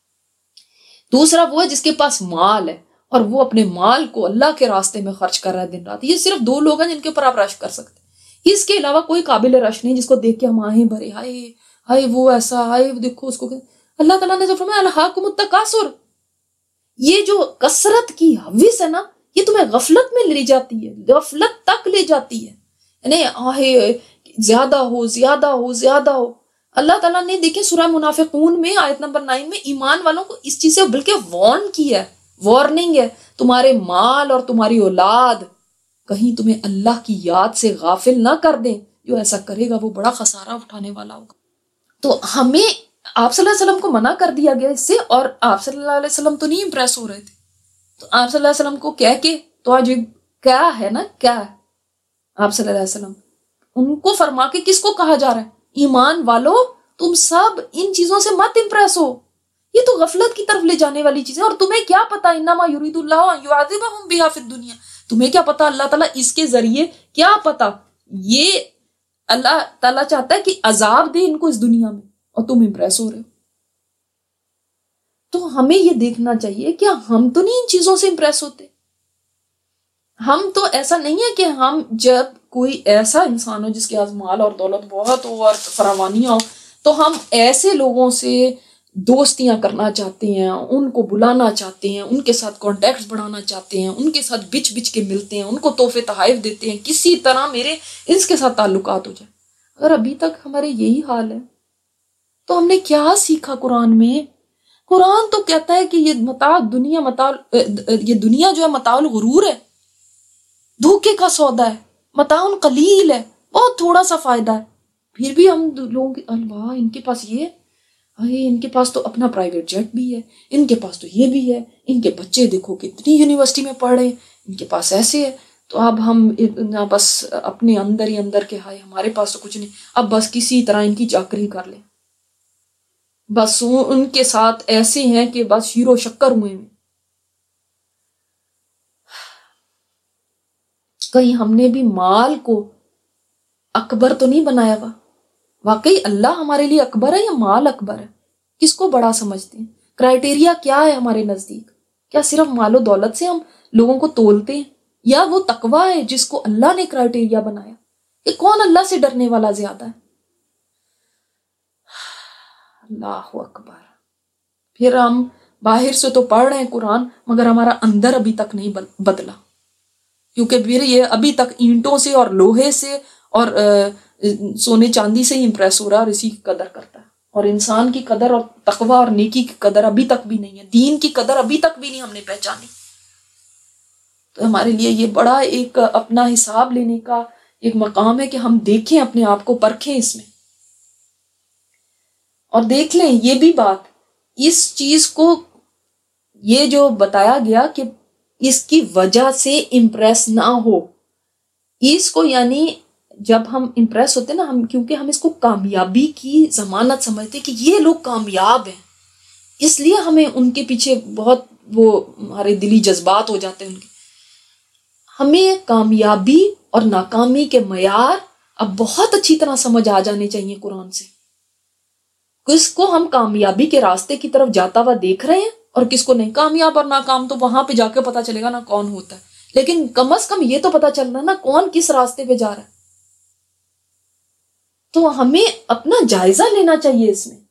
دوسرا وہ ہے جس کے پاس مال ہے اور وہ اپنے مال کو اللہ کے راستے میں خرچ کر رہا ہے دن رات. یہ صرف دو لوگ ہیں جن کے اوپر آپ رشک کر سکتے ہیں. اس کے علاوہ کوئی قابل رشک نہیں جس کو دیکھ کے ہم آہیں بھرے، ہائے ہائے وہ ایسا، ہائے دیکھو اس کو. اللہ تعالیٰ نے جو فرمایا الہاکم التکاثر، یہ جو کثرت کی ہوس ہے نا، یہ تمہیں غفلت میں لے جاتی ہے، غفلت تک لے جاتی ہے. یعنی آہے زیادہ ہو زیادہ ہو زیادہ ہو. اللہ تعالیٰ نے دیکھیں سورہ منافقون میں آیت نمبر نائن میں ایمان والوں کو اس چیز سے بلکہ وارن کی ہے، وارننگ ہے، تمہارے مال اور تمہاری اولاد کہیں تمہیں اللہ کی یاد سے غافل نہ کر دیں. جو ایسا کرے گا وہ بڑا خسارہ اٹھانے والا ہوگا. تو ہمیں آپ صلی اللہ علیہ وسلم کو منع کر دیا گیا اس سے، اور آپ صلی اللہ علیہ وسلم تو نہیں امپریس ہو رہے تھے. تو آپ صلی اللہ علیہ وسلم کو کہہ کے تو آج کیا ہے نا، کیا ہے آپ صلی اللہ علیہ وسلم ان کو فرما کے کس کو کہا جا رہا ہے؟ ایمان والو تم سب ان چیزوں سے مت امپریس ہو، یہ تو غفلت کی طرف لے جانے والی چیزیں. اور تمہیں کیا پتا انما یرید اللہ ان یعذبہم بہا فی الدنیا، تمہیں کیا پتا اللہ تعالیٰ اس کے ذریعے، کیا پتا یہ اللہ تعالیٰ چاہتا ہے کہ عذاب دے ان کو اس دنیا میں اور تم امپریس ہو رہے ہو. تو ہمیں یہ دیکھنا چاہیے کہ ہم تو نہیں ان چیزوں سے امپریس ہوتے. ہم تو ایسا نہیں ہے کہ ہم جب کوئی ایسا انسان ہو جس کے پاس مال اور دولت بہت ہو اور فراوانیاں ہو تو ہم ایسے لوگوں سے دوستیاں کرنا چاہتے ہیں، ان کو بلانا چاہتے ہیں، ان کے ساتھ کانٹیکٹس بڑھانا چاہتے ہیں، ان کے ساتھ بچ بچ کے ملتے ہیں، ان کو تحفے تحائف دیتے ہیں، کسی طرح میرے اس کے ساتھ تعلقات ہو جائے۔ اگر ابھی تک ہمارے یہی حال ہے تو ہم نے کیا سیکھا قرآن میں؟ قرآن تو کہتا ہے کہ یہ متاع دنیا متاع یہ دنیا جو ہے متاع الغرور ہے، دھوکے کا سودا ہے، متاع قلیل ہے، بہت تھوڑا سا فائدہ ہے۔ پھر بھی ہم لوگ اللہ ان کے پاس یہ ہے، ان کے پاس تو اپنا پرائیویٹ جیٹ بھی ہے، ان کے پاس تو یہ بھی ہے، ان کے بچے دیکھو کتنی یونیورسٹی میں پڑھ رہے ہیں، ان کے پاس ایسے ہے۔ تو اب ہم نہ بس اپنے اندر ہی اندر کے ہائے ہمارے پاس تو کچھ نہیں، اب بس کسی طرح ان کی چاکری کر لیں، بس ان کے ساتھ ایسے ہیں کہ بس شیر و شکر ہوئے ہیں۔ کہیں ہم نے بھی مال کو اکبر تو نہیں بنایا ہوا؟ واقعی اللہ ہمارے لیے اکبر ہے یا مال اکبر ہے؟ کس کو بڑا سمجھتے ہیں؟ کرائٹیریا کیا ہے ہمارے نزدیک؟ کیا صرف مال و دولت سے ہم لوگوں کو تولتے ہیں، یا وہ تقویٰ ہے جس کو اللہ نے کرائٹیریا بنایا کہ کون اللہ سے ڈرنے والا زیادہ ہے؟ اللہ اکبر۔ پھر ہم باہر سے تو پڑھ رہے ہیں قرآن مگر ہمارا اندر ابھی تک نہیں بدلا، کیونکہ پھر یہ ابھی تک اینٹوں سے اور لوہے سے اور سونے چاندی سے ہی امپریس ہو رہا ہے اور اسی کی قدر کرتا ہے، اور انسان کی قدر اور تقویٰ اور نیکی کی قدر ابھی تک بھی نہیں ہے، دین کی قدر ابھی تک بھی نہیں ہم نے پہچانی۔ تو ہمارے لیے یہ بڑا ایک اپنا حساب لینے کا ایک مقام ہے کہ ہم دیکھیں اپنے آپ کو، پرکھیں اس میں، اور دیکھ لیں یہ بھی بات، اس چیز کو یہ جو بتایا گیا کہ اس کی وجہ سے امپریس نہ ہو، اس کو یعنی جب ہم امپریس ہوتے نا ہم، کیونکہ ہم اس کو کامیابی کی ضمانت سمجھتے کہ یہ لوگ کامیاب ہیں، اس لیے ہمیں ان کے پیچھے بہت وہ ہمارے دلی جذبات ہو جاتے ہیں ان کے۔ ہمیں کامیابی اور ناکامی کے معیار اب بہت اچھی طرح سمجھ آ جانے چاہیے قرآن سے، کس کو ہم کامیابی کے راستے کی طرف جاتا ہوا دیکھ رہے ہیں اور کس کو نہیں۔ کامیاب اور ناکام تو وہاں پہ جا کے پتا چلے گا نا کون ہوتا ہے، لیکن کم از کم یہ تو پتا چل رہا ہے نا کون کس راستے پہ جا رہا ہے۔ تو ہمیں اپنا جائزہ لینا چاہیے اس میں۔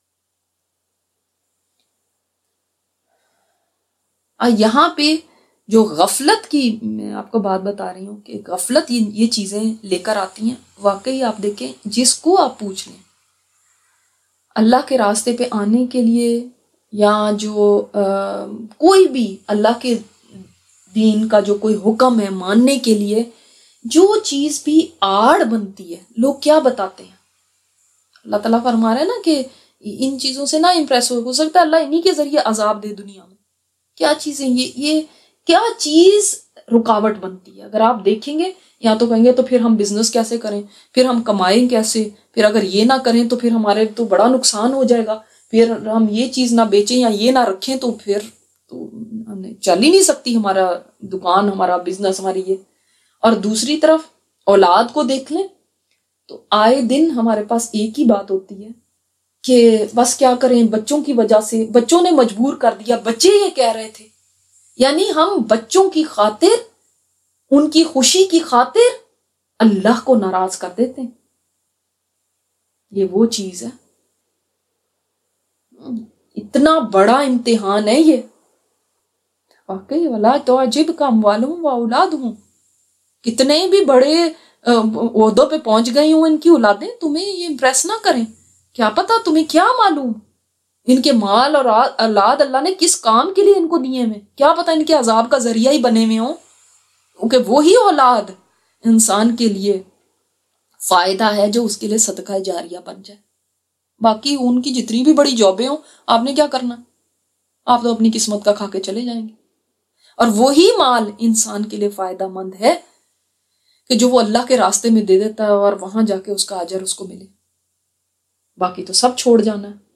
یہاں پہ جو غفلت کی میں آپ کو بات بتا رہی ہوں کہ غفلت یہ چیزیں لے کر آتی ہیں، واقعی آپ دیکھیں جس کو آپ پوچھ لیں اللہ کے راستے پہ آنے کے لیے، یا جو آ, کوئی بھی اللہ کے دین کا جو کوئی حکم ہے ماننے کے لیے، جو چیز بھی آڑ بنتی ہے لوگ کیا بتاتے ہیں؟ اللہ تعالیٰ فرما رہے ہیں نا کہ ان چیزوں سے نہ امپریس ہو سکتا ہے اللہ انہی کے ذریعے عذاب دے دنیا میں۔ کیا چیزیں یہ یہ کیا چیز رکاوٹ بنتی ہے؟ اگر آپ دیکھیں گے یا تو کہیں گے تو پھر ہم بزنس کیسے کریں، پھر ہم کمائیں کیسے، پھر اگر یہ نہ کریں تو پھر ہمارے تو بڑا نقصان ہو جائے گا، پھر ہم یہ چیز نہ بیچیں یا یہ نہ رکھیں تو پھر تو چل ہی نہیں سکتی ہمارا دکان، ہمارا بزنس، ہماری یہ۔ اور دوسری طرف اولاد کو دیکھ لیں تو آئے دن ہمارے پاس ایک ہی بات ہوتی ہے کہ بس کیا کریں، بچوں کی وجہ سے، بچوں نے مجبور کر دیا، بچے یہ کہہ رہے تھے، یعنی ہم بچوں کی خاطر، ان کی خوشی کی خاطر اللہ کو ناراض کر دیتے ہیں۔ یہ وہ چیز ہے، اتنا بڑا امتحان ہے یہ واقعی۔ ولا تعجبک اموالہم و اولادہم، کتنے بھی بڑے عہدوں پہ پہنچ گئی ہوں ان کی اولادیں، تمہیں یہ امپریس نہ کریں، کیا پتا تمہیں کیا معلوم ان کے مال اور اولاد اللہ نے کس کام کے لیے ان کو دیے ہیں، کیا پتا ان کے عذاب کا ذریعہ ہی بنے ہوئے ہوں، کیونکہ وہی اولاد انسان کے لیے فائدہ ہے جو اس کے لیے صدقہ جاریہ بن جائے۔ باقی ان کی جتنی بھی بڑی جابیں ہوں، آپ نے کیا کرنا، آپ تو اپنی قسمت کا کھا کے چلے جائیں گے۔ اور وہی مال انسان کے لیے فائدہ مند ہے کہ جو وہ اللہ کے راستے میں دے دیتا ہے اور وہاں جا کے اس کا اجر اس کو ملے، باقی تو سب چھوڑ جانا ہے۔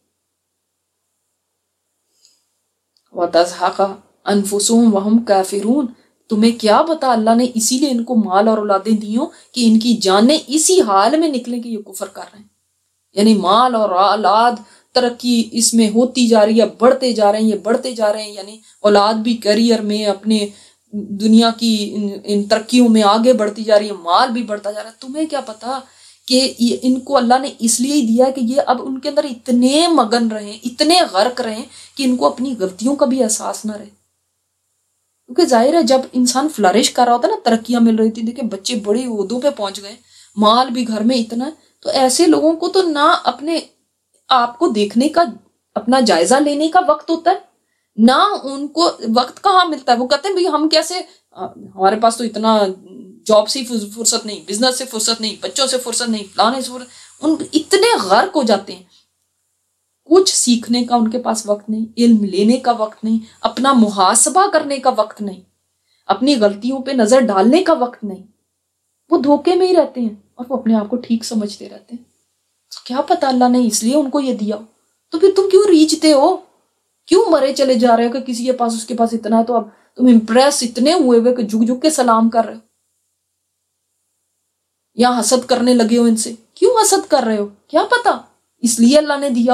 وَتَزْهَقَ أَنفُسُهُمْ وَهُمْ كَافِرُونَ، تمہیں کیا پتا اللہ نے اسی لیے ان کو مال اور اولادیں دی ہوں کہ ان کی جانیں اسی حال میں نکلیں کہ یہ کفر کر رہے ہیں، یعنی مال اور اولاد ترقی اس میں ہوتی جا رہی ہے، بڑھتے جا رہے ہیں، یہ بڑھتے جا رہے ہیں، یعنی اولاد بھی کیریئر میں، اپنے دنیا کی ان, ان ترقیوں میں آگے بڑھتی جا رہی ہے، مال بھی بڑھتا جا رہا ہے، تمہیں کیا پتا کہ ان کو اللہ نے اس لیے ہی دیا کہ یہ اب ان کے اندر اتنے مگن رہیں، اتنے غرق رہیں کہ ان کو اپنی غلطیوں کا بھی احساس نہ رہے. کیونکہ ظاہر ہے جب انسان فلرش کر رہا ہوتا ہے نا، ترقیاں مل رہی تھی، دیکھیں بچے بڑے عہدوں پہ پہنچ گئے، مال بھی گھر میں اتنا ہے، تو ایسے لوگوں کو تو نہ اپنے آپ کو دیکھنے کا، اپنا جائزہ لینے کا وقت ہوتا ہے، نہ ان کو وقت کہاں ملتا ہے. وہ کہتے ہیں بھئی ہم کیسے، ہمارے پاس تو اتنا جاب سے فرصت نہیں، بزنس سے فرصت نہیں، بچوں سے فرصت نہیں، پلانے سے فرصت، ان اتنے غرق ہو جاتے ہیں، کچھ سیکھنے کا ان کے پاس وقت نہیں، علم لینے کا وقت نہیں، اپنا محاسبہ کرنے کا وقت نہیں، اپنی غلطیوں پہ نظر ڈالنے کا وقت نہیں. وہ دھوکے میں ہی رہتے ہیں اور وہ اپنے آپ کو ٹھیک سمجھتے رہتے ہیں. کیا پتا اللہ نے اس لیے ان کو یہ دیا. تو پھر تم کیوں ریجھتے ہو، کیوں مرے چلے جا رہے ہو کہ کسی کے پاس اس کے پاس اتنا ہے تو اب تم امپریس اتنے ہوئے ہوئے کہ جھک جھک کے سلام کر رہے ہو، یا حسد کرنے لگے ہو ان سے. کیوں حسد کر رہے ہو؟ کیا پتا اس لیے اللہ نے دیا.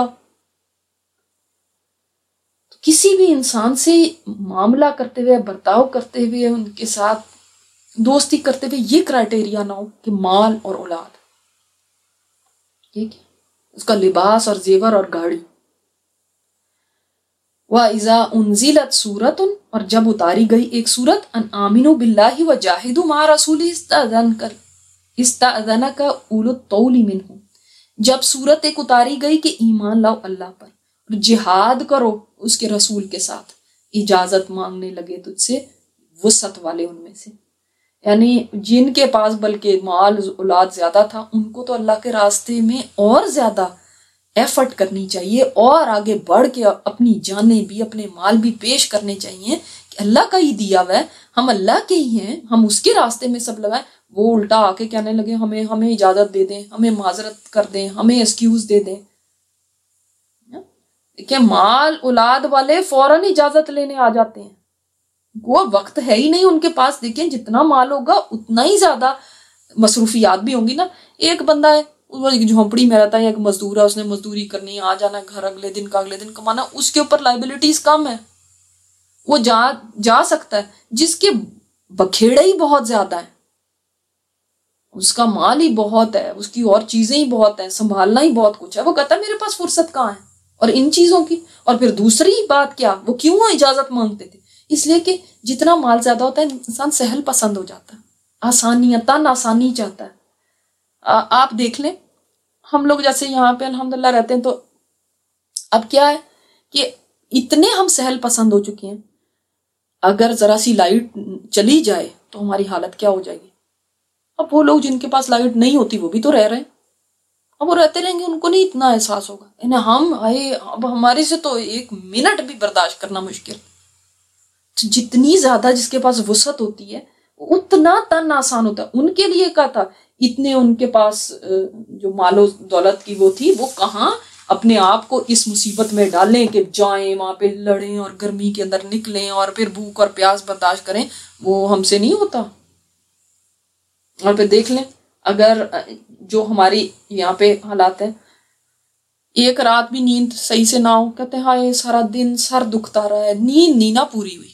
تو کسی بھی انسان سے معاملہ کرتے ہوئے، برتاؤ کرتے ہوئے، ان کے ساتھ دوستی کرتے ہوئے یہ کرائٹیریا نہ ہو کہ مال اور اولاد، ٹھیک ہے، اس کا لباس اور زیور اور گاڑی. وَإِذَا أُنزِلَتْ سُورَةٌ، اور جب اتاری گئی ایک سورت، ان آمنوا باللہ وجاہدوا مع رسولہ استأذنک اولو الطول منہم، جب سورت ایک اتاری گئی کہ ایمان لاؤ اللہ پر اور جہاد کرو اس کے رسول کے ساتھ، اجازت مانگنے لگے تجھ سے وسعت والے ان میں سے. یعنی جن کے پاس بلکہ مال اولاد زیادہ تھا، ان کو تو اللہ کے راستے میں اور زیادہ ایفرٹ کرنی چاہیے اور آگے بڑھ کے اپنی جانیں بھی، اپنے مال بھی پیش کرنے چاہیے کہ اللہ کا ہی دیا ہوا ہے، ہم اللہ کے ہی ہیں، ہم اس کے راستے میں سب لگائیں. وہ الٹا آ کے کہنے لگے ہمیں ہمیں اجازت دے دیں، ہمیں معذرت کر دیں، ہمیں ایکسکیوز دے دیں. کہ مال اولاد والے فوراً اجازت لینے آ جاتے ہیں، وہ وقت ہے ہی نہیں ان کے پاس. دیکھیں جتنا مال ہوگا اتنا ہی زیادہ مصروفیات بھی ہوں گی نا. ایک بندہ ہے وہ ایک جھونپڑی میں رہتا ہے، ایک مزدور ہے، اس نے مزدوری کرنی، آ جانا گھر، اگلے دن کا اگلے دن کمانا، اس کے اوپر لائبلٹیز کم ہے، وہ جا جا سکتا ہے. جس کے بکھیڑے ہی بہت زیادہ ہیں، اس کا مال ہی بہت ہے، اس کی اور چیزیں ہی بہت ہیں، سنبھالنا ہی بہت کچھ ہے، وہ کہتا ہے میرے پاس فرصت کہاں ہے اور ان چیزوں کی. اور پھر دوسری بات کیا، وہ کیوں اجازت مانگتے تھے؟ اس لیے کہ جتنا مال زیادہ ہوتا ہے انسان سہل پسند ہو جاتا ہے، آسانیتاً آسانی چاہتا ہے. آپ دیکھ لیں ہم لوگ جیسے یہاں پہ الحمدللہ رہتے ہیں، تو اب کیا ہے کہ اتنے ہم سہل پسند ہو چکے ہیں، اگر ذرا سی لائٹ چلی جائے تو ہماری حالت کیا ہو جائے گی. اب وہ لوگ جن کے پاس لائٹ نہیں ہوتی وہ بھی تو رہ رہے ہیں، اب وہ رہتے رہیں گے، ان کو نہیں اتنا احساس ہوگا. یعنی ہم آئے اب ہمارے سے تو ایک منٹ بھی برداشت کرنا مشکل. جتنی زیادہ جس کے پاس وسعت ہوتی ہے اتنا تن آسان ہوتا ہے. ان کے لیے کیا تھا، اتنے ان کے پاس جو مال و دولت کی وہ تھی، وہ کہاں اپنے آپ کو اس مصیبت میں ڈالیں کہ جائیں وہاں پہ لڑیں اور گرمی کے اندر نکلیں اور پھر بھوک اور پیاس برداشت کریں. وہ ہم سے نہیں ہوتا. اور پھر دیکھ لیں اگر جو ہماری یہاں پہ حالات ہیں، ایک رات بھی نیند صحیح سے نہ ہو، کہتے ہیں ہائے سارا دن سر دکھتا رہا ہے، نیند نہیں نہ پوری ہوئی.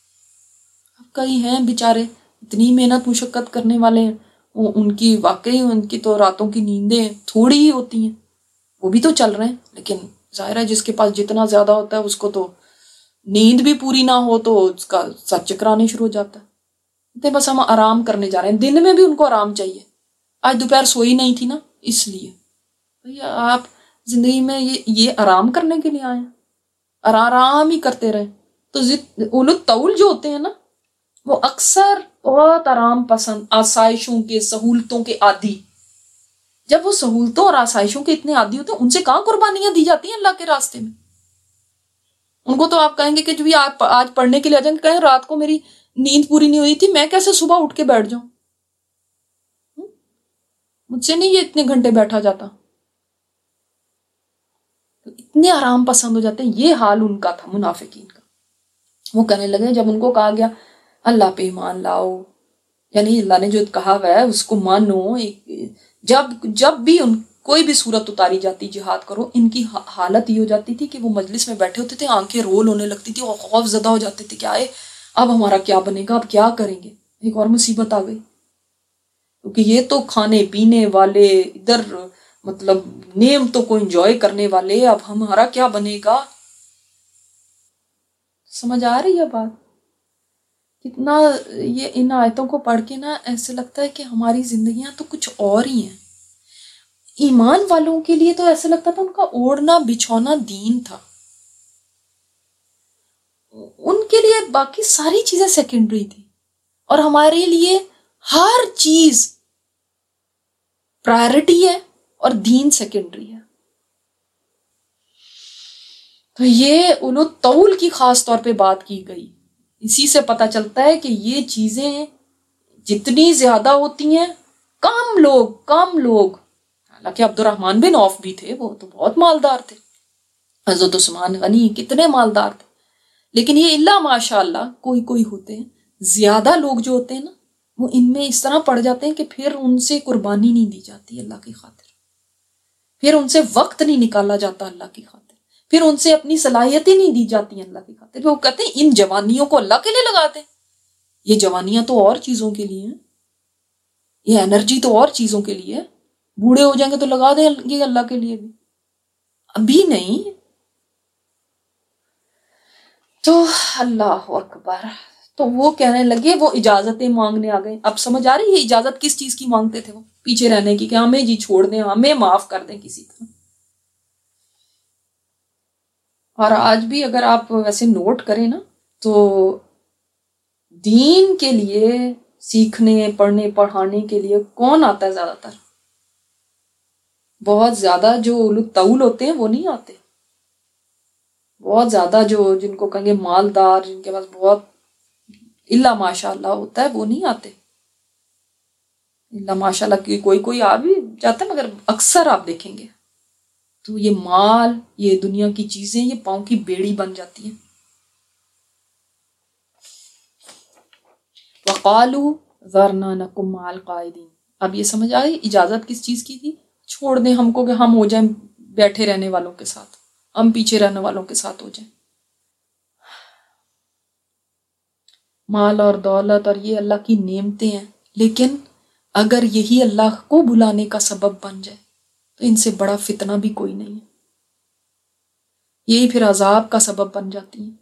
اب کئی ہیں بیچارے اتنی محنت مشقت کرنے والے ہیں، ان کی واقعی ان کی تو راتوں کی نیندیں تھوڑی ہی ہوتی ہیں، وہ بھی تو چل رہے ہیں. لیکن ظاہر ہے جس کے پاس جتنا زیادہ ہوتا ہے اس کو تو نیند بھی پوری نہ ہو تو اس کا سر چکرانے شروع ہو جاتا ہے. بس ہم آرام کرنے جا رہے ہیں، دن میں بھی ان کو آرام چاہیے. آج دوپہر سوئی نہیں تھی نا، اس لیے بھیا آپ زندگی میں یہ یہ آرام کرنے کے لیے آئے ہیں، اور آرام ہی کرتے رہے. تو اولو الطول جو ہوتے ہیں نا، وہ اکثر بہت آرام پسند، آسائشوں کے، سہولتوں کے عادی. جب وہ سہولتوں اور آسائشوں کے اتنے عادی ہوتے ہیں، ان سے کہاں قربانیاں دی جاتی ہیں اللہ کے راستے میں. ان کو تو آپ کہیں گے کہ جو بھی آپ آج پڑھنے کے لیے آ جائیں گے، کہیں رات کو میری نیند پوری نہیں ہوئی تھی، میں کیسے صبح اٹھ کے بیٹھ جاؤں، مجھ سے نہیں یہ اتنے گھنٹے بیٹھا جاتا. اتنے آرام پسند ہو جاتے ہیں. یہ حال ان کا تھا منافقین کا. وہ کہنے لگے جب ان کو کہا گیا اللہ پہ ایمان لاؤ، یعنی اللہ نے جو کہا ہوا ہے اس کو مانو، جب جب بھی ان کوئی بھی صورت اتاری جاتی جہاد کرو، ان کی حالت یہ ہو جاتی تھی کہ وہ مجلس میں بیٹھے ہوتے تھے، آنکھیں رول ہونے لگتی تھی اور خوف زدہ ہو جاتے تھے کہ آئے اب ہمارا کیا بنے گا، اب کیا کریں گے، ایک اور مصیبت آ گئی، کیونکہ یہ تو کھانے پینے والے، ادھر مطلب نعمتوں کو انجوائے کرنے والے، اب ہمارا کیا بنے گا۔ سمجھ آ رہی ہے بات؟ کتنا یہ ان آیتوں کو پڑھ کے نا ایسے لگتا ہے کہ ہماری زندگیاں تو کچھ اور ہی ہیں۔ ایمان والوں کے لیے تو ایسا لگتا تھا ان کا اوڑھنا بچھونا دین تھا، ان کے لیے باقی ساری چیزیں سیکنڈری تھی، اور ہمارے لیے ہر چیز پرائرٹی ہے اور دین سیکنڈری ہے۔ تو یہ اولو طول کی خاص طور پہ بات کی گئی، اسی سے پتہ چلتا ہے کہ یہ چیزیں جتنی زیادہ ہوتی ہیں، کم لوگ کم لوگ حالانکہ عبد الرحمن بن عوف بھی تھے، وہ تو بہت مالدار تھے، حضرت عثمان غنی کتنے مالدار تھے، لیکن یہ اللہ ماشاء اللہ کوئی کوئی ہوتے ہیں، زیادہ لوگ جو ہوتے ہیں نا وہ ان میں اس طرح پڑ جاتے ہیں کہ پھر ان سے قربانی نہیں دی جاتی اللہ کی خاطر، پھر ان سے وقت نہیں نکالا جاتا اللہ کی خاطر، پھر ان سے اپنی صلاحیتیں نہیں دی جاتی اللہ کی خاطر، وہ کہتے ہیں ان جوانیوں کو اللہ کے لیے لگاتے ہیں، یہ جوانیاں تو اور چیزوں کے لیے ہیں، یہ انرجی تو اور چیزوں کے لیے ہے، بوڑھے ہو جائیں گے تو لگا دیں گے اللہ کے لیے بھی، ابھی نہیں۔ تو اللہ اکبر، تو وہ کہنے لگے، وہ اجازتیں مانگنے آ گئے۔ اب سمجھ آ رہی ہے اجازت کس چیز کی مانگتے تھے وہ؟ پیچھے رہنے کی، کہ ہمیں جی چھوڑ دیں، ہمیں معاف کر دیں کسی طرح۔ اور آج بھی اگر آپ ویسے نوٹ کریں نا تو دین کے لیے سیکھنے پڑھنے پڑھانے کے لیے کون آتا ہے زیادہ تر؟ بہت زیادہ جو اولو طول ہوتے ہیں وہ نہیں آتے، بہت زیادہ جو جن کو کہیں گے مالدار، جن کے پاس بہت اللہ ماشاء اللہ ہوتا ہے وہ نہیں آتے، اللہ ماشاء اللہ کی کوئی کوئی آ بھی جاتا ہے، مگر اکثر آپ دیکھیں گے تو یہ مال، یہ دنیا کی چیزیں، یہ پاؤں کی بیڑی بن جاتی ہیں۔ وَقَالُوا ذَرْنَا نَكُن مَّعَ الْقَاعِدِينَ۔ اب یہ سمجھ آئی اجازت کس چیز کی تھی؟ چھوڑ دیں ہم کو کہ ہم ہو جائیں بیٹھے رہنے والوں کے ساتھ، ہم پیچھے رہنے والوں کے ساتھ ہو جائیں۔ مال اور دولت اور یہ اللہ کی نعمتیں ہیں، لیکن اگر یہی اللہ کو بلانے کا سبب بن جائے تو ان سے بڑا فتنہ بھی کوئی نہیں ہے، یہی پھر عذاب کا سبب بن جاتی ہیں۔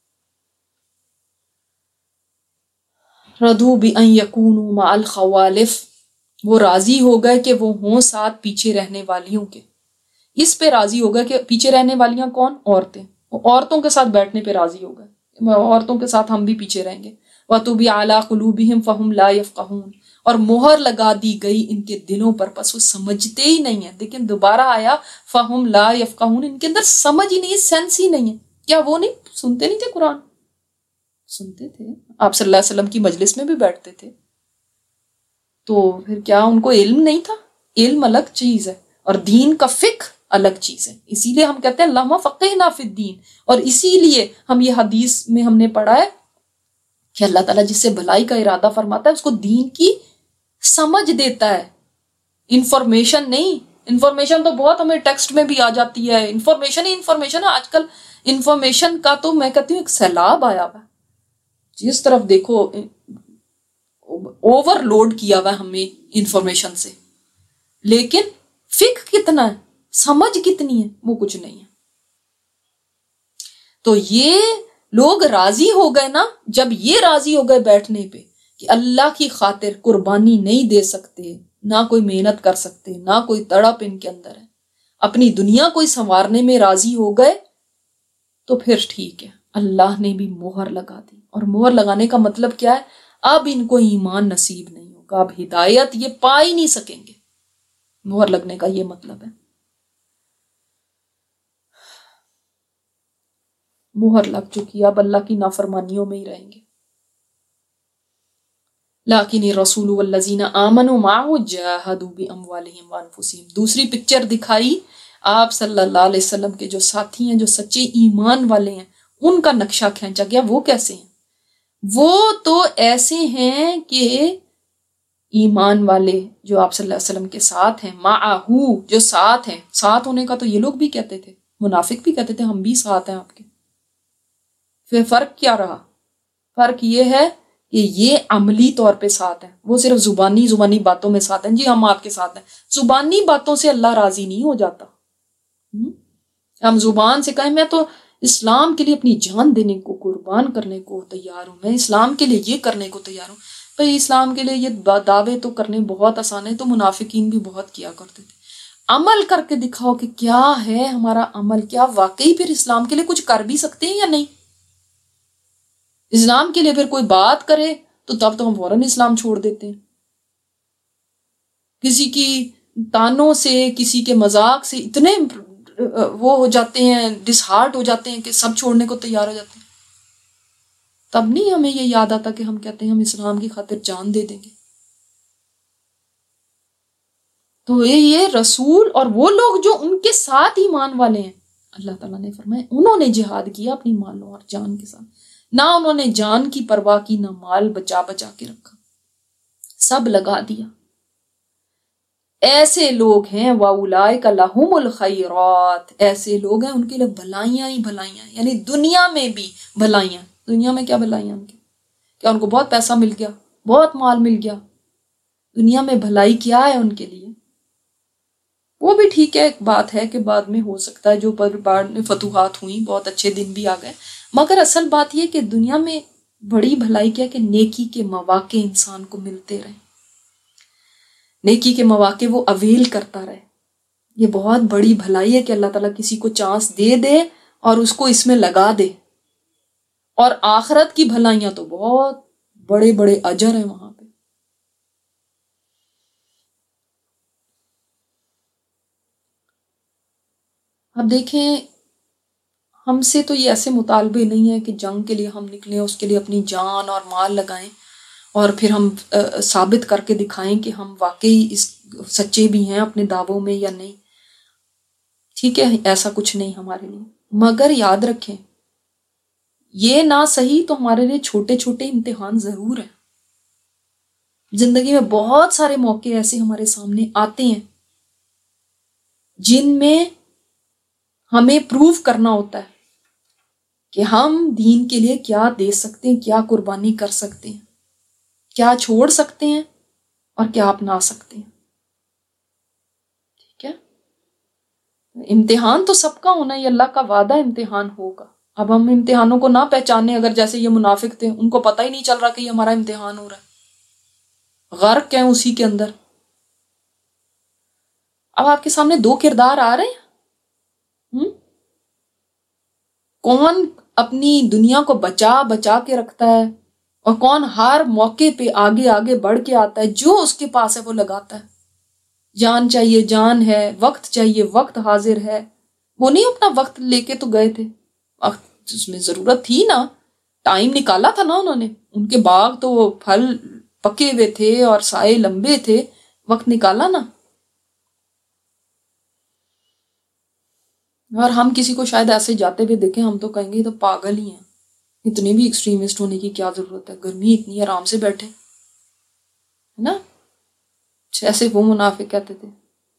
رضوا بأن يكونوا مع الخوالف، وہ راضی ہو گئے کہ وہ ہوں ساتھ پیچھے رہنے والیوں کے، اس پہ راضی ہو گئے کہ پیچھے رہنے والیاں کون؟ عورتیں، وہ عورتوں کے ساتھ بیٹھنے پہ راضی ہو گئے، عورتوں کے ساتھ ہم بھی پیچھے رہیں گے۔ وَطُبِعَ عَلَىٰ قُلُوبِهِمْ فَهُمْ لَا يَفْقَهُونَ، اور مہر لگا دی گئی ان کے دلوں پر، پس وہ سمجھتے ہی نہیں ہیں۔ لیکن دوبارہ آیا فَهُمْ لَا يَفْقَهُونَ، ان کے اندر سمجھ ہی نہیں ہے، سینس ہی نہیں ہے۔ کیا وہ نہیں سنتے نہیں تھے قرآن؟ سنتے تھے، آپ صلی اللہ علیہ وسلم کی مجلس میں بھی بیٹھتے تھے، تو پھر کیا ان کو علم نہیں تھا؟ علم الگ چیز ہے اور دین کا فقہ الگ چیز ہے، اسی لیے ہم کہتے ہیں اللہم فقہنا فی الدین، اور اسی لیے ہم یہ حدیث میں ہم نے پڑھا ہے کہ اللہ تعالیٰ جس سے بھلائی کا ارادہ فرماتا ہے اس کو دین کی سمجھ دیتا ہے، انفارمیشن نہیں۔ انفارمیشن تو بہت ہمیں ٹیکسٹ میں بھی آ جاتی ہے، انفارمیشن ہی انفارمیشن ہے۔ آج کل انفارمیشن کا تو میں کہتی ہوں ایک سیلاب آیا ہوا ہے، جس طرف دیکھو اوور لوڈ کیا ہوا ہے ہمیں انفارمیشن سے، لیکن فقہ کتنا ہے، سمجھ کتنی ہے، وہ کچھ نہیں ہے۔ تو یہ لوگ راضی ہو گئے نا، جب یہ راضی ہو گئے بیٹھنے پہ کہ اللہ کی خاطر قربانی نہیں دے سکتے، نہ کوئی محنت کر سکتے، نہ کوئی تڑپ ان کے اندر ہے، اپنی دنیا کوئی سنوارنے میں راضی ہو گئے، تو پھر ٹھیک ہے، اللہ نے بھی مہر لگا دی۔ اور مہر لگانے کا مطلب کیا ہے؟ اب ان کو ایمان نصیب نہیں ہوگا، اب ہدایت یہ پا ہی نہیں سکیں گے، مہر لگنے کا یہ مطلب ہے۔ مہر لگ چکی، اب اللہ کی نافرمانیوں میں ہی رہیں گے۔ لیکن الرسول والذین آمنوا معہ جاہدوا باموالہم وانفسہم، دوسری پکچر دکھائی آپ صلی اللہ علیہ وسلم کے جو ساتھی ہیں، جو سچے ایمان والے ہیں، ان کا نقشہ کھینچا گیا۔ وہ کیسے ہیں؟ وہ تو ایسے ہیں کہ ایمان والے جو آپ صلی اللہ علیہ وسلم کے ساتھ ہیں، معہو جو ساتھ ہیں، ساتھ ہونے کا تو یہ لوگ بھی کہتے تھے، منافق بھی کہتے تھے ہم بھی ساتھ ہیں آپ کے۔ پھر فرق کیا رہا؟ فرق یہ ہے کہ یہ عملی طور پہ ساتھ ہیں، وہ صرف زبانی زبانی باتوں میں ساتھ ہیں، جی ہم آپ کے ساتھ ہیں، زبانی باتوں سے اللہ راضی نہیں ہو جاتا۔ ہم زبان سے کہیں میں تو اسلام کے لیے اپنی جان دینے کو، قربان کرنے کو تیار ہوں، میں اسلام کے لیے یہ کرنے کو تیار ہوں، بھائی اسلام کے لیے یہ دعوے تو کرنے بہت آسان ہے، تو منافقین بھی بہت کیا کرتے تھے۔ عمل کر کے دکھاؤ کہ کیا ہے ہمارا عمل، کیا واقعی پھر اسلام کے لیے کچھ کر بھی سکتے ہیں یا نہیں۔ اسلام کے لیے پھر کوئی بات کرے تو تب تو ہم فوراً اسلام چھوڑ دیتے ہیں، کسی کی تانوں سے، کسی کے مذاق سے اتنے وہ ہو جاتے ہیں، ڈس ہارٹ ہو جاتے ہیں کہ سب چھوڑنے کو تیار ہو جاتے ہیں۔ تب نہیں ہمیں یہ یاد آتا کہ ہم کہتے ہیں ہم اسلام کی خاطر جان دے دیں گے۔ تو یہ رسول اور وہ لوگ جو ان کے ساتھ ایمان والے ہیں، اللہ تعالیٰ نے فرمایا انہوں نے جہاد کیا اپنی مالوں اور جان کے ساتھ، نہ انہوں نے جان کی پرواہ کی، نہ مال بچا بچا کے رکھا، سب لگا دیا۔ ایسے لوگ ہیں وَأُولَٰئِكَ لَهُمُ الْخَيْرَاتُ، ایسے لوگ ہیں ان کے لیے بھلائیاں ہی بھلائیاں، یعنی دنیا میں بھی بھلائیاں۔ دنیا میں کیا بھلائیاں ان کی؟ کیا ان کو بہت پیسہ مل گیا، بہت مال مل گیا؟ دنیا میں بھلائی کیا ہے ان کے لیے؟ وہ بھی ٹھیک ہے، ایک بات ہے کہ بعد میں ہو سکتا ہے جو بعد میں فتوحات ہوئیں، بہت اچھے دن بھی آ گئے، مگر اصل بات یہ کہ دنیا میں بڑی بھلائی کیا کہ نیکی کے مواقع انسان کو ملتے رہے، نیکی کے مواقع وہ اویل کرتا رہے۔ یہ بہت بڑی بھلائی ہے کہ اللہ تعالیٰ کسی کو چانس دے دے اور اس کو اس میں لگا دے، اور آخرت کی بھلائیاں تو بہت بڑے بڑے اجر ہیں وہاں پہ۔ اب دیکھیں ہم سے تو یہ ایسے مطالبے نہیں ہے کہ جنگ کے لیے ہم نکلیں، اس کے لیے اپنی جان اور مال لگائیں اور پھر ہم ثابت کر کے دکھائیں کہ ہم واقعی اس سچے بھی ہیں اپنے دعووں میں یا نہیں۔ ٹھیک ہے، ایسا کچھ نہیں ہمارے لیے، مگر یاد رکھیں یہ نہ صحیح تو ہمارے لیے چھوٹے چھوٹے امتحان ضرور ہیں۔ زندگی میں بہت سارے موقع ایسے ہمارے سامنے آتے ہیں جن میں ہمیں پروف کرنا ہوتا ہے کہ ہم دین کے لیے کیا دے سکتے ہیں، کیا قربانی کر سکتے ہیں، کیا چھوڑ سکتے ہیں اور کیا اپنا سکتے ہیں۔ ٹھیک ہے، امتحان تو سب کا ہونا، یہ اللہ کا وعدہ امتحان ہوگا۔ اب ہم امتحانوں کو نہ پہچانے، اگر جیسے یہ منافق تھے ان کو پتہ ہی نہیں چل رہا کہ یہ ہمارا امتحان ہو رہا ہے، غرق ہیں اسی کے اندر۔ اب آپ کے سامنے دو کردار آ رہے ہیں، ہم؟ کون اپنی دنیا کو بچا بچا کے رکھتا ہے اور کون ہر موقع پہ آگے آگے بڑھ کے آتا ہے، جو اس کے پاس ہے وہ لگاتا ہے۔ جان چاہیے جان ہے، وقت چاہیے وقت حاضر ہے۔ وہ نہیں اپنا وقت لے کے تو گئے تھے، وقت اس میں ضرورت تھی نا، ٹائم نکالا تھا نا انہوں نے، ان کے باغ تو وہ پھل پکے ہوئے تھے اور سائے لمبے تھے، وقت نکالا نا۔ اور ہم کسی کو شاید ایسے جاتے ہوئے دیکھیں ہم تو کہیں گے تو پاگل ہی ہیں، اتنے بھی ایکسٹریمسٹ ہونے کی کیا ضرورت ہے، گرمی اتنی آرام سے بیٹھے، ہے نا؟ ایسے وہ منافق کہتے تھے۔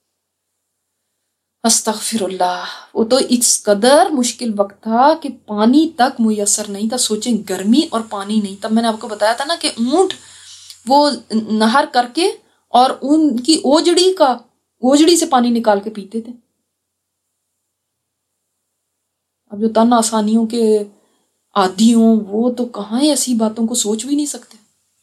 استغفر اللہ، وہ تو اس قدر مشکل وقت تھا کہ پانی تک میسر نہیں تھا۔ سوچیں گرمی اور پانی نہیں، تب میں نے آپ کو بتایا تھا نا کہ اونٹ وہ نہر کر کے اور ان کی اوجڑی کا اوجڑی سے پانی نکال کے پیتے تھے۔ اب جو تن آسانیوں کے عادی ہوں وہ تو کہاں ایسی باتوں کو سوچ بھی نہیں سکتے۔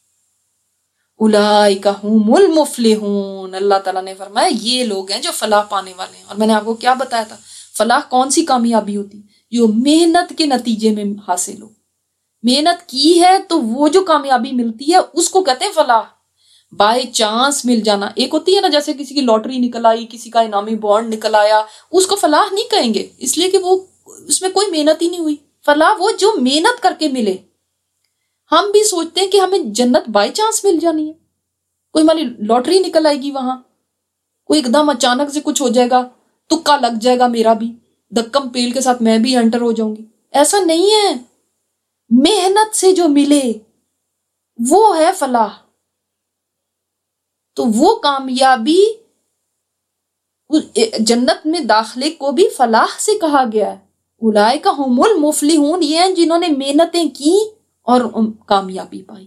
اولئک هم المفلحون، اللہ تعالیٰ نے فرمایا یہ لوگ ہیں جو فلاح پانے والے ہیں۔ اور میں نے آپ کو کیا بتایا تھا، فلاح کون سی کامیابی ہوتی، جو محنت کے نتیجے میں حاصل ہو۔ محنت کی ہے تو وہ جو کامیابی ملتی ہے اس کو کہتے ہیں فلاح۔ بائی چانس مل جانا ایک ہوتی ہے نا، جیسے کسی کی لاٹری نکل آئی، کسی کا انعامی بانڈ نکل آیا، اس کو فلاح نہیں کہیں گے، اس لیے کہ وہ اس میں کوئی محنت ہی نہیں ہوئی۔ فلاح وہ جو محنت کر کے ملے۔ ہم بھی سوچتے ہیں کہ ہمیں جنت بائی چانس مل جانی ہے، کوئی ہماری لاٹری نکل آئے گی، وہاں کوئی ایک دم اچانک سے کچھ ہو جائے گا، تکا لگ جائے گا میرا بھی، دکم پیل کے ساتھ میں بھی انٹر ہو جاؤں گی۔ ایسا نہیں ہے، محنت سے جو ملے وہ ہے فلاح۔ تو وہ کامیابی جنت میں داخلے کو بھی فلاح سے کہا گیا ہے۔ اولئک هم المفلحون، یہ ہیں جنہوں نے محنتیں کی اور کامیابی پائی.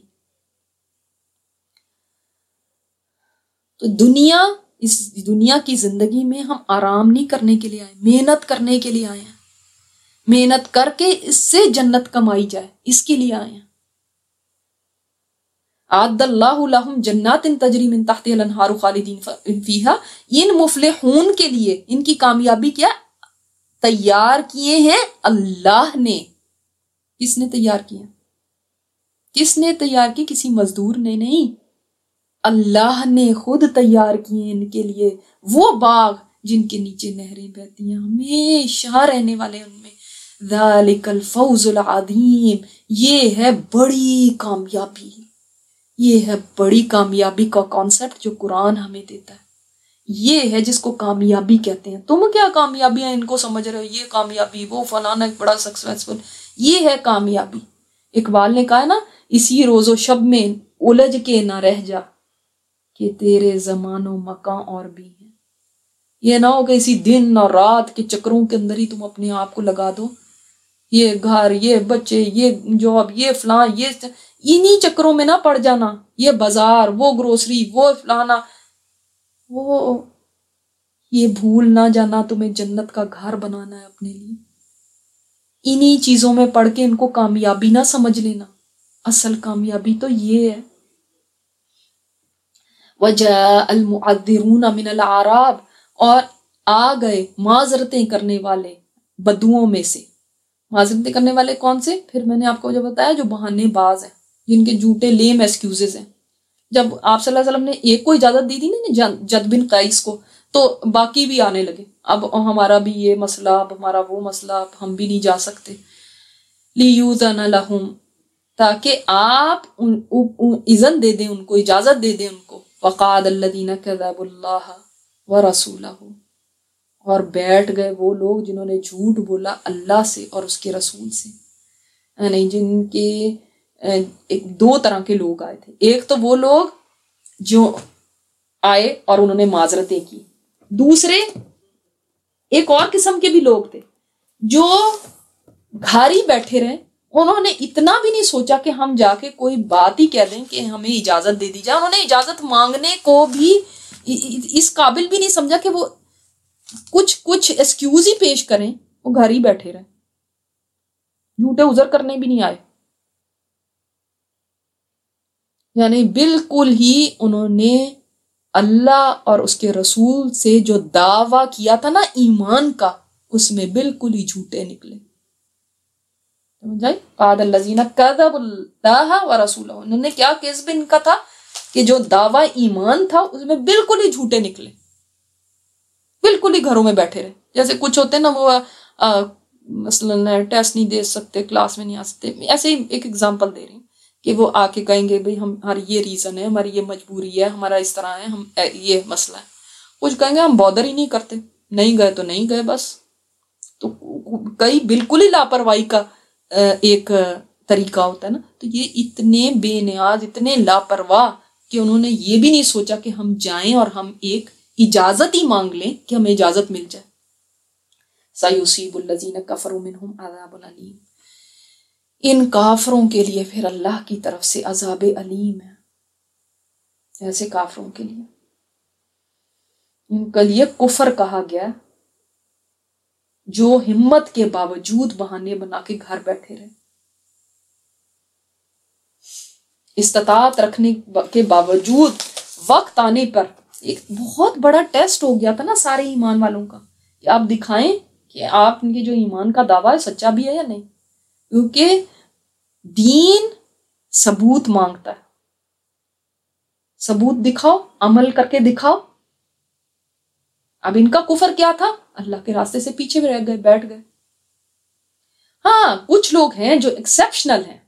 تو دنیا اس دنیا کی زندگی میں ہم آرام نہیں کرنے کے لیے آئے، محنت کرنے کے لیے آئے ہیں. محنت کر کے اس سے جنت کمائی جائے، اس کے لیے آئے ہیں. اعد اللہ لہم جنات تجری من تحتها الانہار خالدین فیہا. ان مفلحون کے لیے ان کی کامیابی کیا تیار کیے ہیں اللہ نے. کس نے تیار کیے؟ کس نے تیار کی؟ کسی مزدور نے نہیں، اللہ نے خود تیار کیے ان کے لیے وہ باغ جن کے نیچے نہریں بہتی ہیں، ہمیشہ رہنے والے ان میں. ذالک الفوز العظیم. یہ ہے بڑی کامیابی، یہ ہے بڑی کامیابی کا کانسیپٹ جو قرآن ہمیں دیتا ہے. یہ ہے جس کو کامیابی کہتے ہیں. تم کیا کامیابیاں ان کو سمجھ رہے ہو، یہ کامیابی، وہ فلانا ایک بڑا سکسیسفل، یہ ہے کامیابی. اقبال نے کہا نا، اسی روز و شب میں الجھ کے نہ رہ جا کہ تیرے زمان و مکان اور بھی ہیں. یہ نہ ہو کہ اسی دن اور رات کے چکروں کے اندر ہی تم اپنے آپ کو لگا دو، یہ گھر، یہ بچے، یہ جاب، یہ فلاں، یہ انہی چکروں میں نہ پڑ جانا. یہ بازار، وہ گروسری، وہ فلانا، وہ یہ بھول نہ جانا تمہیں جنت کا گھر بنانا ہے اپنے لیے. انہی چیزوں میں پڑھ کے ان کو کامیابی نہ سمجھ لینا. اصل کامیابی تو یہ ہے. وَجَاءَ الْمُعَذِّرُونَ مِنَ الْأَعْرَابِ. اور آ گئے معذرتیں کرنے والے بدوؤں میں سے. معذرتیں کرنے والے کون سے؟ پھر میں نے آپ کو جو بتایا، جو بہانے باز ہیں، جن کے جھوٹے لیم ایکسکیوزز ہیں. جب آپ صلی اللہ علیہ وسلم نے ایک کو اجازت دی تھی نا جد بن قیس کو، تو باقی بھی آنے لگے. اب ہمارا بھی یہ مسئلہ، اب ہمارا وہ مسئلہ، اب ہم بھی نہیں جا سکتے. لِيُؤْذَنَ لَهُمْ. تاکہ آپ اذن دے دیں ان کو، اجازت دے دیں ان کو. وَقَعَدَ الَّذِينَ كَذَبُوا اللَّهَ وَرَسُولَهُ. اور بیٹھ گئے وہ لوگ جنہوں نے جھوٹ بولا اللہ سے اور اس کے رسول سے. یعنی جن کے ایک دو طرح کے لوگ آئے تھے. ایک تو وہ لوگ جو آئے اور انہوں نے معذرتیں کی. دوسرے ایک اور قسم کے بھی لوگ تھے جو گھر ہی بیٹھے رہے. انہوں نے اتنا بھی نہیں سوچا کہ ہم جا کے کوئی بات ہی کہہ دیں کہ ہمیں اجازت دے دی جائے. انہوں نے اجازت مانگنے کو بھی اس قابل بھی نہیں سمجھا کہ وہ کچھ کچھ ایکسکیوز ہی پیش کریں. وہ گھر ہی بیٹھے رہے، جھوٹے عذر کرنے بھی نہیں آئے. یعنی بالکل ہی انہوں نے اللہ اور اس کے رسول سے جو دعویٰ کیا تھا نا ایمان کا، اس میں بالکل ہی جھوٹے نکلے. سمجھ قاد الذین کذبوا اللہ ورسولہ. انہوں نے کیا کذب ان کا تھا کہ جو دعویٰ ایمان تھا اس میں بالکل ہی جھوٹے نکلے، بالکل ہی گھروں میں بیٹھے رہے. جیسے کچھ ہوتے ہیں نا، وہ مثلا ٹیسٹ نہیں دے سکتے، کلاس میں نہیں آ سکتے. ایسے ہی ایک ایگزامپل دے رہی ہوں کہ وہ آ کے کہیں گے بھئی ہماری یہ ریزن ہے، ہماری یہ مجبوری ہے، ہمارا اس طرح ہے، ہم یہ مسئلہ ہے. کچھ کہیں گے ہم بادر ہی نہیں کرتے، نہیں گئے تو نہیں گئے بس. تو کئی بالکل ہی لاپرواہی کا ایک طریقہ ہوتا ہے نا. تو یہ اتنے بے نیاز، اتنے لاپرواہ کہ انہوں نے یہ بھی نہیں سوچا کہ ہم جائیں اور ہم ایک اجازت ہی مانگ لیں کہ ہمیں اجازت مل جائے. سَيُصِيبُ الَّذِينَ كَفَرُوا مِنْهُمْ عَذَابٌ أَلِيمٌ. ان کافروں کے لیے پھر اللہ کی طرف سے عذاب علیم ہے. ایسے کافروں کے لیے ان کے لیے کفر کہا گیا جو ہمت کے باوجود بہانے بنا کے گھر بیٹھے رہے. استطاعت رکھنے کے باوجود وقت آنے پر ایک بہت بڑا ٹیسٹ ہو گیا تھا نا سارے ایمان والوں کا، کہ آپ دکھائیں کہ آپ ان کے جو ایمان کا دعویٰ ہے سچا بھی ہے یا نہیں. کیونکہ دین ثبوت مانگتا ہے. ثبوت دکھاؤ، عمل کر کے دکھاؤ. اب ان کا کفر کیا تھا؟ اللہ کے راستے سے پیچھے رہ گئے، بیٹھ گئے. ہاں کچھ لوگ ہیں جو ایکسیپشنل ہیں،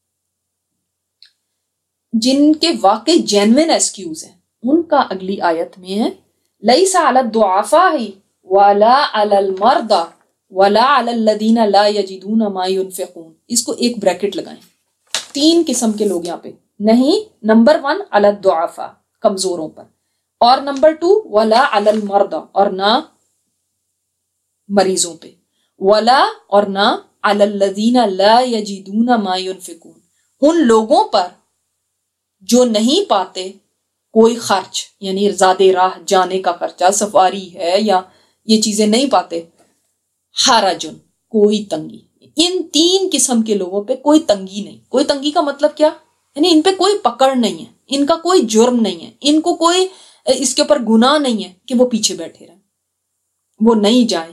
جن کے واقعی جینوین ایکسکیوز ہیں. ان کا اگلی آیت میں ہے لیس علی الضعفاء ولا علی المرضى ولا علی الذین لا یجدون ما ينفقون. اس کو ایک بریکٹ لگائیں. تین قسم کے لوگ یہاں پہ نہیں. نمبر ون علی الضعفاء، کمزوروں پر. اور نمبر ٹو ولا علی المرضى، اور نہ مریضوں پہ. ولا اور نہ علی الذین لا یجدون ما ينفقون، ان لوگوں پر جو نہیں پاتے کوئی خرچ، یعنی زیادہ راہ جانے کا خرچہ، سفاری ہے یا یہ چیزیں نہیں پاتے، حرجن کوئی تنگی، ان تین قسم کے لوگوں پہ کوئی تنگی نہیں۔ کوئی تنگی کا مطلب کیا؟ یعنی ان پہ کوئی پکڑ نہیں ہے، ان کا کوئی جرم نہیں ہے، ان کو کوئی اس کے اوپر گناہ نہیں ہے کہ وہ پیچھے بیٹھے رہیں، وہ نہیں جائیں۔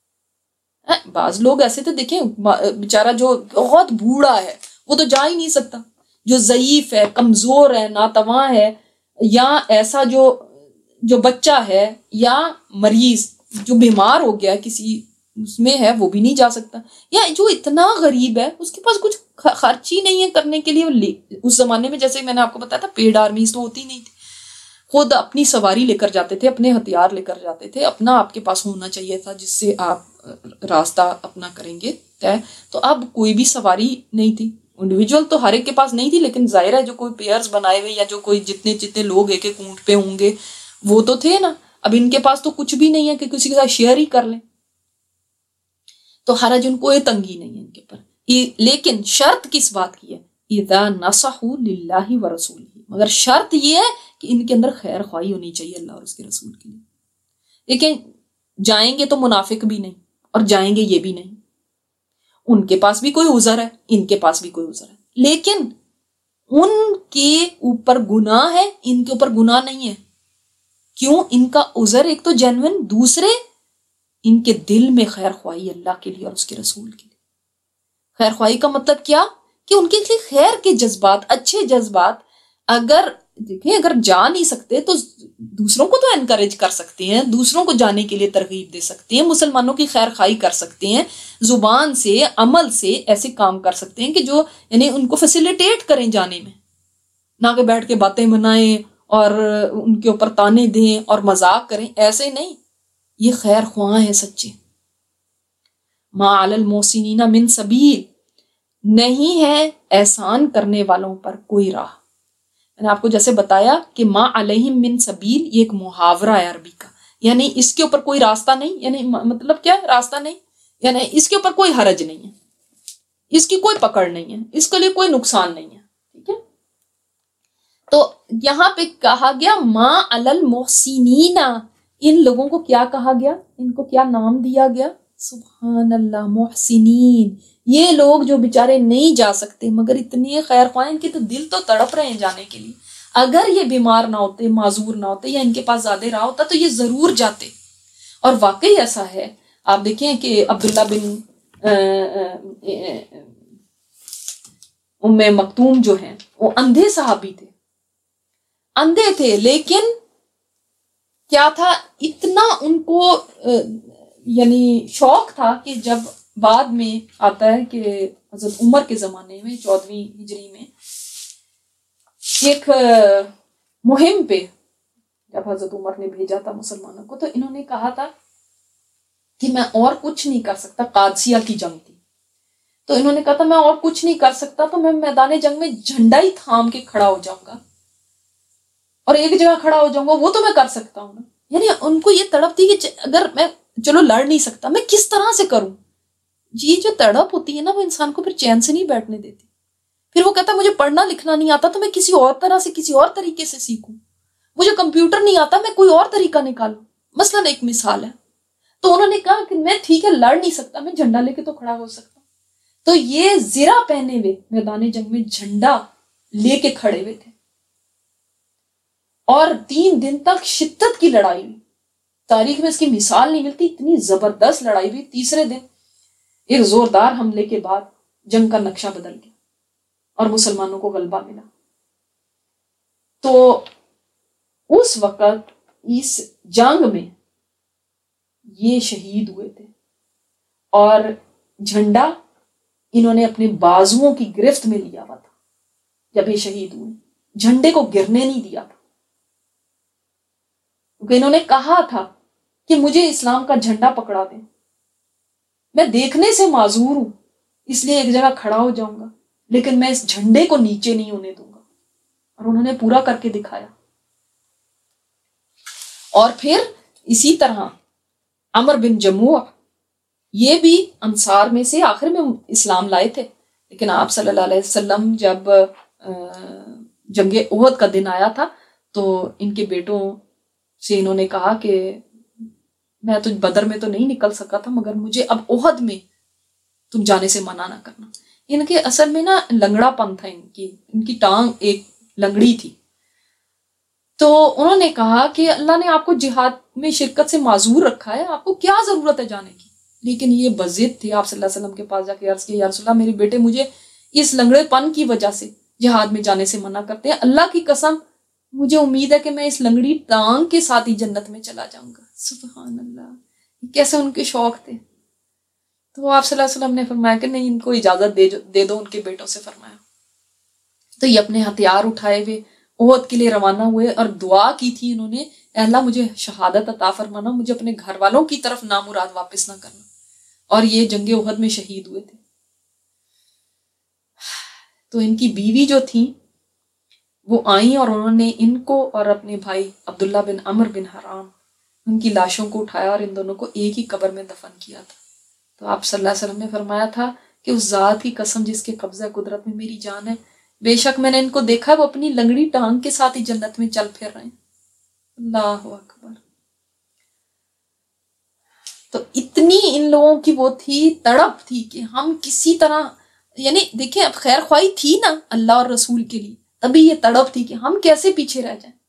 بعض لوگ ایسے تھے، دیکھیں بیچارہ جو بہت بوڑھا ہے وہ تو جا ہی نہیں سکتا، جو ضعیف ہے، کمزور ہے، ناتواں ہے، یا ایسا جو جو بچہ ہے یا مریض جو بیمار ہو گیا کسی اس میں ہے، وہ بھی نہیں جا سکتا، یا جو اتنا غریب ہے اس کے پاس کچھ خرچ ہی نہیں ہے کرنے کے لیے۔ اس زمانے میں جیسے میں نے آپ کو بتایا تھا پیڈ آرمیز تو ہوتی نہیں تھی، خود اپنی سواری لے کر جاتے تھے، اپنے ہتھیار لے کر جاتے تھے، اپنا آپ کے پاس ہونا چاہیے تھا جس سے آپ راستہ اپنا کریں گے طے۔ تو اب کوئی بھی سواری نہیں تھی، انڈیویجول تو ہر ایک کے پاس نہیں تھی، لیکن ظاہر ہے جو کوئی پیئرز بنائے ہوئے یا جو کوئی جتنے جتنے لوگ ایک ایک اونٹ پہ ہوں گے وہ تو تھے نا۔ اب ان کے پاس تو کچھ بھی نہیں ہے کہ کسی کے ساتھ شیئر ہی کر لیں، تو حرج ان کوئی تنگی نہیں ہے ان کے اوپر۔ لیکن شرط کس بات کی ہے؟ اذا نصحوا للہ ورسولہ، مگر شرط یہ ہے کہ ان کے اندر خیر خواہی ہونی چاہیے اللہ اور اس کے رسول کے لیے۔ لیکن جائیں گے تو منافق بھی نہیں اور جائیں گے یہ بھی نہیں، ان کے پاس بھی کوئی عذر ہے، ان کے پاس بھی کوئی عذر ہے، لیکن ان کے اوپر گناہ ہے، ان کے اوپر گناہ نہیں ہے۔ کیوں؟ ان کا عذر ایک تو جینوئن، دوسرے ان کے دل میں خیر خواہی اللہ کے لیے اور اس کے رسول کے لیے۔ خیر خواہی کا مطلب کیا؟ کہ ان کے لیے خیر کے جذبات، اچھے جذبات، اگر دیکھیں اگر جا نہیں سکتے تو دوسروں کو تو انکریج کر سکتے ہیں، دوسروں کو جانے کے لیے ترغیب دے سکتے ہیں، مسلمانوں کی خیر خواہی کر سکتے ہیں، زبان سے، عمل سے ایسے کام کر سکتے ہیں کہ جو یعنی ان کو فیسیلیٹیٹ کریں جانے میں، نہ کہ بیٹھ کے باتیں بنائیں اور ان کے اوپر تانے دیں اور مذاق کریں، ایسے نہیں، یہ خیر خواہ ہیں سچے۔ ما علی المحسنین من سبیل، نہیں ہے احسان کرنے والوں پر کوئی راہ۔ میں نے آپ کو جیسے بتایا کہ ما علیہم من سبیل یہ ایک محاورہ ہے عربی کا، یعنی اس کے اوپر کوئی راستہ نہیں، یعنی مطلب کیا ہے راستہ نہیں، یعنی اس کے اوپر کوئی حرج نہیں ہے، اس کی کوئی پکڑ نہیں ہے، اس کے لیے کوئی نقصان نہیں ہے، ٹھیک ہے۔ تو یہاں پہ کہا گیا ما علی المحسنین، ان لوگوں کو کیا کہا گیا؟ ان کو کیا نام دیا گیا؟ سبحان اللہ، محسنین، یہ لوگ جو بیچارے نہیں جا سکتے مگر اتنے خیر خواہ، ان کے تو دل تو تڑپ رہے ہیں جانے کے لیے، اگر یہ بیمار نہ ہوتے، معذور نہ ہوتے، یا ان کے پاس زیادہ راہ ہوتا تو یہ ضرور جاتے۔ اور واقعی ایسا ہے، آپ دیکھیں کہ عبداللہ بن ام مکتوم جو ہیں وہ اندھے صحابی تھے، اندھے تھے، لیکن کیا تھا، اتنا ان کو یعنی شوق تھا کہ جب بعد میں آتا ہے کہ حضرت عمر کے زمانے میں چودہویں ہجری میں ایک مہم پہ جب حضرت عمر نے بھیجا تھا مسلمانوں کو، تو انہوں نے کہا تھا کہ میں اور کچھ نہیں کر سکتا، قادسیہ کی جنگ تھی، تو انہوں نے کہا تھا میں اور کچھ نہیں کر سکتا، تو میں میدان جنگ میں جھنڈا ہی تھام کے کھڑا ہو جاؤں گا اور ایک جگہ کھڑا ہو جاؤں گا، وہ تو میں کر سکتا ہوں نا۔ یعنی ان کو یہ تڑپ تھی کہ اگر میں چلو لڑ نہیں سکتا، میں کس طرح سے کروں؟ یہ جو تڑپ ہوتی ہے نا، وہ انسان کو پھر چین سے نہیں بیٹھنے دیتی۔ پھر وہ کہتا مجھے پڑھنا لکھنا نہیں آتا تو میں کسی اور طرح سے، کسی اور طریقے سے سیکھوں، مجھے کمپیوٹر نہیں آتا میں کوئی اور طریقہ نکالوں، مثلاً ایک مثال ہے۔ تو انہوں نے کہا کہ میں ٹھیک ہے لڑ نہیں سکتا، میں جھنڈا لے کے تو کھڑا ہو سکتا ہوں۔ تو یہ زرہ پہنے ہوئے میدان جنگ میں جھنڈا لے کے کھڑے ہوئے تھے، اور تین دن تک شدت کی لڑائی ہوئی، تاریخ میں اس کی مثال نہیں ملتی، اتنی زبردست لڑائی ہوئی۔ تیسرے دن ایک زوردار حملے کے بعد جنگ کا نقشہ بدل گیا اور مسلمانوں کو غلبہ ملا۔ تو اس وقت اس جنگ میں یہ شہید ہوئے تھے، اور جھنڈا انہوں نے اپنے بازوؤں کی گرفت میں لیا ہوا تھا جب یہ شہید ہوئے، جھنڈے کو گرنے نہیں دیا تھا، کیونکہ انہوں نے کہا تھا کہ مجھے اسلام کا جھنڈا پکڑا دیں، میں دیکھنے سے معذور ہوں اس لیے ایک جگہ کھڑا ہو جاؤں گا، لیکن میں اس جھنڈے کو نیچے نہیں ہونے دوں گا، اور انہوں نے پورا کر کے دکھایا۔ اور پھر اسی طرح عمر بن جموع، یہ بھی انصار میں سے آخر میں اسلام لائے تھے، لیکن آپ صلی اللہ علیہ وسلم جب جنگ احد کا دن آیا تھا تو ان کے بیٹوں سے انہوں نے کہا کہ میں تو بدر میں تو نہیں نکل سکا تھا، مگر مجھے اب احد میں تم جانے سے منع نہ کرنا۔ ان کے اصل میں نا لنگڑا پن تھا، ان کی ان کی ٹانگ ایک لنگڑی تھی، تو انہوں نے کہا کہ اللہ نے آپ کو جہاد میں شرکت سے معذور رکھا ہے، آپ کو کیا ضرورت ہے جانے کی؟ لیکن یہ بضد تھے، آپ صلی اللہ علیہ وسلم کے پاس جا کے عرض کیا یا رسول اللہ میرے بیٹے مجھے اس لنگڑے پن کی وجہ سے جہاد میں جانے سے منع کرتے ہیں، اللہ کی قسم مجھے امید ہے کہ میں اس لنگڑی ٹانگ کے ساتھ ہی جنت میں چلا جاؤں گا۔ سبحان اللہ، کیسے ان کے شوق تھے۔ تو آپ صلی اللہ علیہ وسلم نے فرمایا کہ نہیں، ان کو اجازت دے دے دو، ان کے بیٹوں سے فرمایا۔ تو یہ اپنے ہتھیار اٹھائے ہوئے احد کے لیے روانہ ہوئے اور دعا کی تھی انہوں نے، اے اللہ مجھے شہادت عطا فرمانا، مجھے اپنے گھر والوں کی طرف نامراد واپس نہ کرنا، اور یہ جنگ احد میں شہید ہوئے تھے۔ تو ان کی بیوی جو تھیں وہ آئیں اور انہوں نے ان کو اور اپنے بھائی عبداللہ بن عمر بن حرام ان کی لاشوں کو اٹھایا اور ان دونوں کو ایک ہی قبر میں دفن کیا تھا۔ تو آپ صلی اللہ علیہ وسلم نے فرمایا تھا کہ اس ذات کی قسم جس کے قبضہ قدرت میں میری جان ہے، بے شک میں نے ان کو دیکھا وہ اپنی لنگڑی ٹانگ کے ساتھ ہی جنت میں چل پھر رہے ہیں۔ اللہ اکبر۔ تو اتنی ان لوگوں کی وہ تھی تڑپ تھی کہ ہم کسی طرح، یعنی دیکھیں اب خیر خواہی تھی نا اللہ اور رسول کے لیے، تبھی یہ تڑپ تھی کہ ہم کیسے پیچھے رہ جائیں۔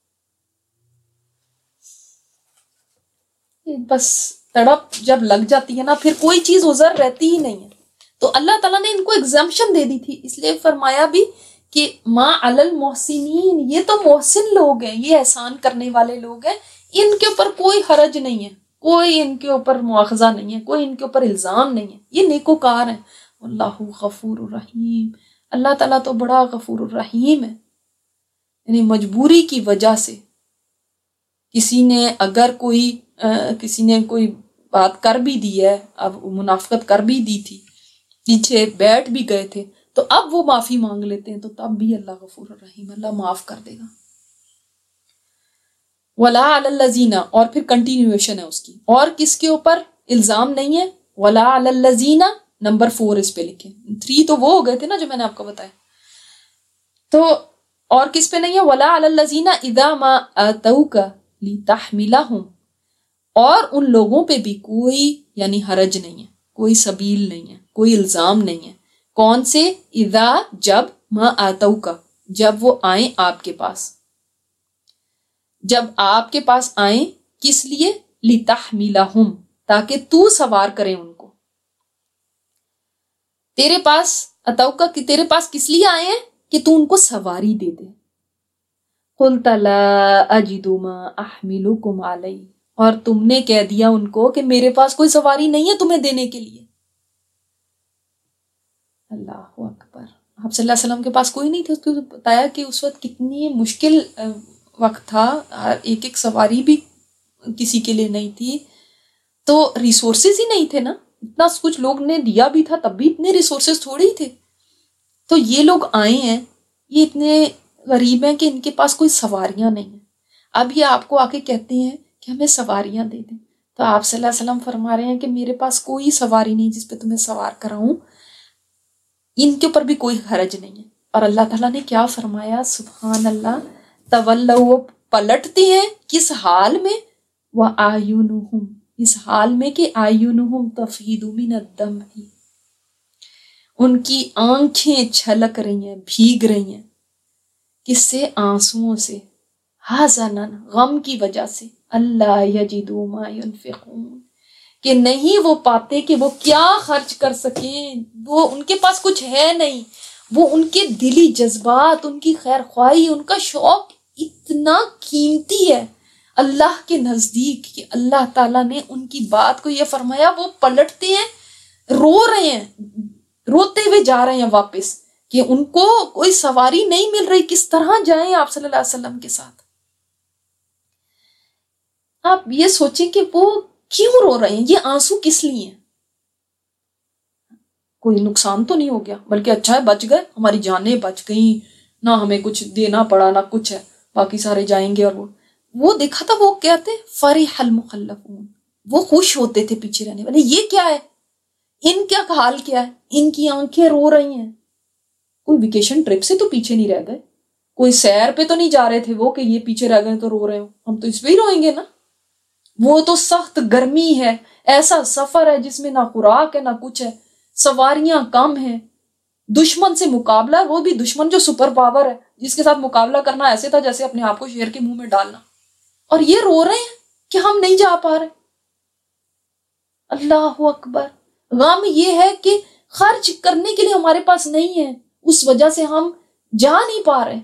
بس تڑپ جب لگ جاتی ہے نا پھر کوئی چیز عذر رہتی ہی نہیں ہے۔ تو اللہ تعالیٰ نے ان کو ایگزمپشن دے دی تھی، اس لیے فرمایا بھی کہ ما علی المحسنین، یہ تو محسن لوگ ہیں، یہ احسان کرنے والے لوگ ہیں، ان کے اوپر کوئی حرج نہیں ہے، کوئی ان کے اوپر مواخذہ نہیں ہے، کوئی ان کے اوپر الزام نہیں ہے، یہ نیکوکار ہیں۔ اللہ غفور الرحیم، اللہ تعالیٰ تو بڑا غفور الرحیم ہے۔ یعنی مجبوری کی وجہ سے کسی نے اگر کوئی کسی نے کوئی بات کر بھی دی ہے، اب منافقت کر بھی دی تھی، پیچھے بیٹھ بھی گئے تھے، تو اب وہ معافی مانگ لیتے ہیں تو تب بھی اللہ غفور الرحیم، اللہ معاف کر دے گا۔ وَلَا عَلَى الَّذِينَ، اور پھر کنٹینیویشن ہے اس کی، اور کس کے اوپر الزام نہیں ہے؟ وَلَا عَلَى الَّذِينَ، نمبر فور اس پہ لکھیں، تھری تو وہ ہو گئے تھے نا جو میں نے آپ کو بتایا، تو اور کس پہ نہیں ہے؟ وَلَا عَلَى الَّذِينَ إِذَا مَا آتَوْكَ لِتَحْمِلَهُمْ، اور ان لوگوں پہ بھی کوئی یعنی حرج نہیں ہے، کوئی سبیل نہیں ہے، کوئی الزام نہیں ہے۔ کون سے؟ اذا، جب، ما آتوکا، جب وہ آئیں آپ کے پاس، جب آپ کے پاس آئیں کس لیے؟ لتحملہم، تاکہ تو سوار کرے ان کو۔ تیرے پاس اتوکا، تیرے پاس کس لیے آئے ہیں؟ کہ تو ان کو سواری دے دے۔ قلت لا اجد ما احملکم علیہ، اور تم نے کہہ دیا ان کو کہ میرے پاس کوئی سواری نہیں ہے تمہیں دینے کے لیے۔ اللہ اکبر۔ آپ صلی اللہ علیہ وسلم کے پاس کوئی نہیں تھا، اس کو بتایا کہ اس وقت کتنی مشکل وقت تھا، ایک ایک سواری بھی کسی کے لیے نہیں تھی، تو ریسورسز ہی نہیں تھے نا، اتنا کچھ لوگ نے دیا بھی تھا تب بھی اتنے ریسورسز تھوڑے ہی تھے۔ تو یہ لوگ آئے ہیں، یہ اتنے غریب ہیں کہ ان کے پاس کوئی سواریاں نہیں ہیں، اب یہ آپ کو آ کے کہتے ہیں کہ ہمیں سواریاں دے دیں، تو آپ صلی اللہ علیہ وسلم فرما رہے ہیں کہ میرے پاس کوئی سواری نہیں جس پہ تمہیں سوار کراؤں، ان کے اوپر بھی کوئی حرج نہیں ہے۔ اور اللہ تعالیٰ نے کیا فرمایا؟ سبحان اللہ، تولوا، وہ پلٹتے ہیں کس حال میں؟ وَأَعْيُنُهُمْ، اس حال میں کہ أَعْيُنُهُمْ تَفِيضُ مِنَ الدَّمْعِ، ان کی آنکھیں چھلک رہی ہیں، بھیگ رہی ہیں، کس سے؟ آنسوؤں سے، حزناً، غم کی وجہ سے، اللہ یجدوا ما ينفقون، کہ نہیں وہ پاتے کہ وہ کیا خرچ کر سکیں، وہ ان کے پاس کچھ ہے نہیں، وہ ان کے دلی جذبات، ان کی خیر خواہی، ان کا شوق اتنا قیمتی ہے اللہ کے نزدیک کہ اللہ تعالیٰ نے ان کی بات کو یہ فرمایا، وہ پلٹتے ہیں، رو رہے ہیں، روتے ہوئے جا رہے ہیں واپس کہ ان کو کوئی سواری نہیں مل رہی، کس طرح جائیں آپ صلی اللہ علیہ وسلم کے ساتھ۔ آپ یہ سوچیں کہ وہ کیوں رو رہے ہیں، یہ آنسو کس لیے ہیں؟ کوئی نقصان تو نہیں ہو گیا، بلکہ اچھا ہے بچ گئے، ہماری جانیں بچ گئیں، نہ ہمیں کچھ دینا پڑا نہ کچھ ہے، باقی سارے جائیں گے۔ اور وہ وہ دیکھا تھا، وہ کہتے فرح المخلفون، وہ خوش ہوتے تھے پیچھے رہنے والے۔ یہ کیا ہے؟ ان کا حال کیا ہے؟ ان کی آنکھیں رو رہی ہیں، کوئی ویکیشن ٹرپ سے تو پیچھے نہیں رہ گئے, کوئی سیر پہ تو نہیں جا رہے تھے وہ کہ یہ پیچھے رہ گئے تو رو رہے ہو, ہم تو اس پہ ہی روئیں گے نا. وہ تو سخت گرمی ہے, ایسا سفر ہے جس میں نہ خوراک ہے نہ کچھ ہے, سواریاں کم ہیں, دشمن سے مقابلہ, وہ بھی دشمن جو سپر پاور ہے جس کے ساتھ مقابلہ کرنا ایسے تھا جیسے اپنے آپ کو شیر کے منہ میں ڈالنا, اور یہ رو رہے ہیں کہ ہم نہیں جا پا رہے. اللہ اکبر. غم یہ ہے کہ خرچ کرنے کے لیے ہمارے پاس نہیں ہے, اس وجہ سے ہم جا نہیں پا رہے.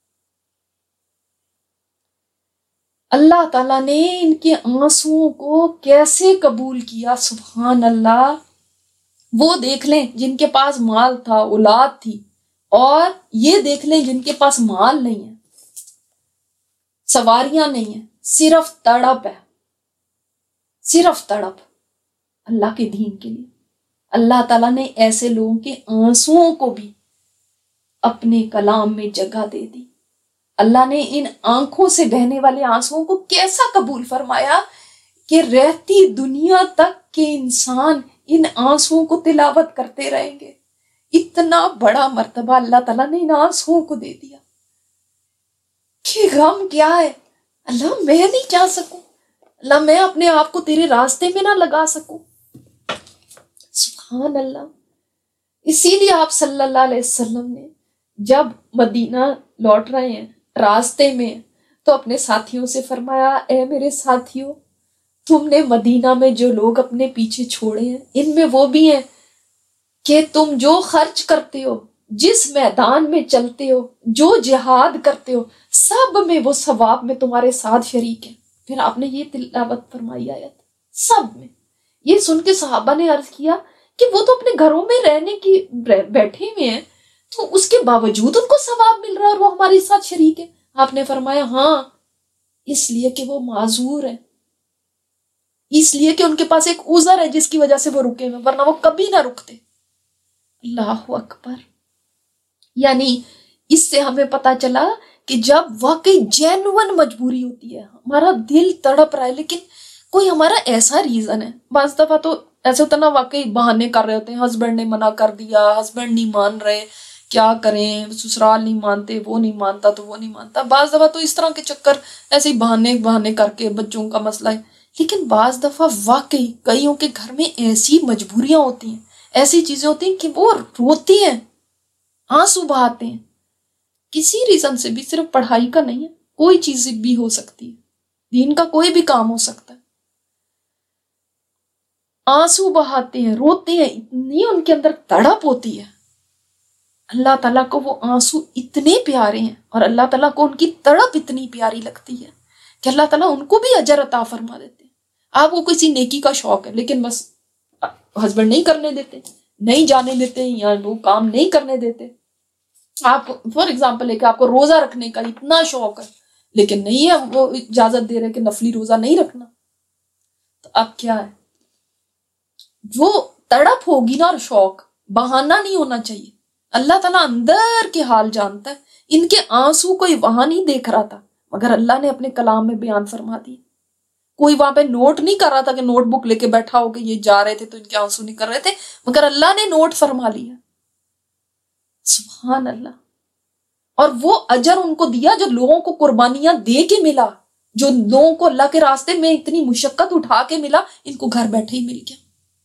اللہ تعالیٰ نے ان کے آنسوؤں کو کیسے قبول کیا, سبحان اللہ. وہ دیکھ لیں جن کے پاس مال تھا, اولاد تھی, اور یہ دیکھ لیں جن کے پاس مال نہیں ہے, سواریاں نہیں ہیں, صرف تڑپ ہے, صرف تڑپ اللہ کے دین کے لیے. اللہ تعالیٰ نے ایسے لوگوں کے آنسوؤں کو بھی اپنے کلام میں جگہ دے دی. اللہ نے ان آنکھوں سے بہنے والے آنسوؤں کو کیسا قبول فرمایا کہ رہتی دنیا تک کے انسان ان آنسوؤں کو تلاوت کرتے رہیں گے. اتنا بڑا مرتبہ اللہ تعالیٰ نے ان آنسوؤں کو دے دیا کہ غم کیا ہے. اللہ میں نہیں جا سکوں, اللہ میں اپنے آپ کو تیرے راستے میں نہ لگا سکوں. سبحان اللہ. اسی لیے آپ صلی اللہ علیہ وسلم نے جب مدینہ لوٹ رہے ہیں راستے میں تو اپنے ساتھیوں سے فرمایا, اے میرے ساتھیوں, تم نے مدینہ میں جو لوگ اپنے پیچھے چھوڑے ہیں ان میں وہ بھی ہیں کہ تم جو خرچ کرتے ہو, جس میدان میں چلتے ہو, جو جہاد کرتے ہو, سب میں وہ ثواب میں تمہارے ساتھ شریک ہیں. پھر آپ نے یہ تلاوت فرمائی آیت, سب میں. یہ سن کے صحابہ نے عرض کیا کہ وہ تو اپنے گھروں میں رہنے کی بیٹھے ہوئے ہیں, تو اس کے باوجود ان کو ثواب مل رہا ہے اور وہ ہمارے ساتھ شریک ہے. آپ نے فرمایا ہاں, اس لیے کہ وہ معذور ہیں, اس لیے کہ ان کے پاس ایک عذر ہے جس کی وجہ سے وہ رکے ہوئے, ورنہ وہ کبھی نہ رکتے. اللہ اکبر. یعنی اس سے ہمیں پتا چلا کہ جب واقعی جینون مجبوری ہوتی ہے, ہمارا دل تڑپ رہا ہے لیکن کوئی ہمارا ایسا ریزن ہے, بعض دفعہ تو ایسے ہوتا نا واقعی بہانے کر رہے ہوتے ہیں, ہسبینڈ نے منع کر دیا, ہسبینڈ نہیں مان رہے, کیا کریں, سسرال نہیں مانتے, وہ نہیں مانتا تو وہ نہیں مانتا. بعض دفعہ تو اس طرح کے چکر ایسے ہی بہانے بہانے کر کے بچوں کا مسئلہ ہے. لیکن بعض دفعہ واقعی کئیوں کے گھر میں ایسی مجبوریاں ہوتی ہیں, ایسی چیزیں ہوتی ہیں کہ وہ روتی ہیں, آنسو بہاتے ہیں, کسی ریزن سے بھی, صرف پڑھائی کا نہیں ہے, کوئی چیز بھی ہو سکتی ہے, دین کا کوئی بھی کام ہو سکتا ہے. آنسو بہاتے ہیں, روتے ہیں, اتنی ان کے اندر تڑپ ہوتی ہے. اللہ تعالیٰ کو وہ آنسو اتنے پیارے ہیں اور اللہ تعالیٰ کو ان کی تڑپ اتنی پیاری لگتی ہے کہ اللہ تعالیٰ ان کو بھی اجر عطا فرما دیتے ہیں. آپ کو کسی نیکی کا شوق ہے لیکن بس ہسبینڈ نہیں کرنے دیتے, نہیں جانے دیتے, یا وہ کام نہیں کرنے دیتے. آپ فار ایگزامپل ہے کہ آپ کو روزہ رکھنے کا اتنا شوق ہے لیکن نہیں ہے وہ اجازت دے رہے کہ نفلی روزہ نہیں رکھنا, تو اب کیا ہے, وہ تڑپ ہوگی نا, اور شوق بہانہ نہیں ہونا چاہیے. اللہ تعالیٰ اندر کے حال جانتا ہے. ان کے آنسو کوئی وہاں نہیں دیکھ رہا تھا مگر اللہ نے اپنے کلام میں بیان فرما دی. کوئی وہاں پہ نوٹ نہیں کر رہا تھا کہ نوٹ بک لے کے بیٹھا ہو کہ یہ جا رہے تھے تو ان کے آنسو نہیں کر رہے تھے, مگر اللہ نے نوٹ فرما لیا. سبحان اللہ. اور وہ اجر ان کو دیا جو لوگوں کو قربانیاں دے کے ملا, جو لوگوں کو اللہ کے راستے میں اتنی مشقت اٹھا کے ملا, ان کو گھر بیٹھے ہی مل گیا.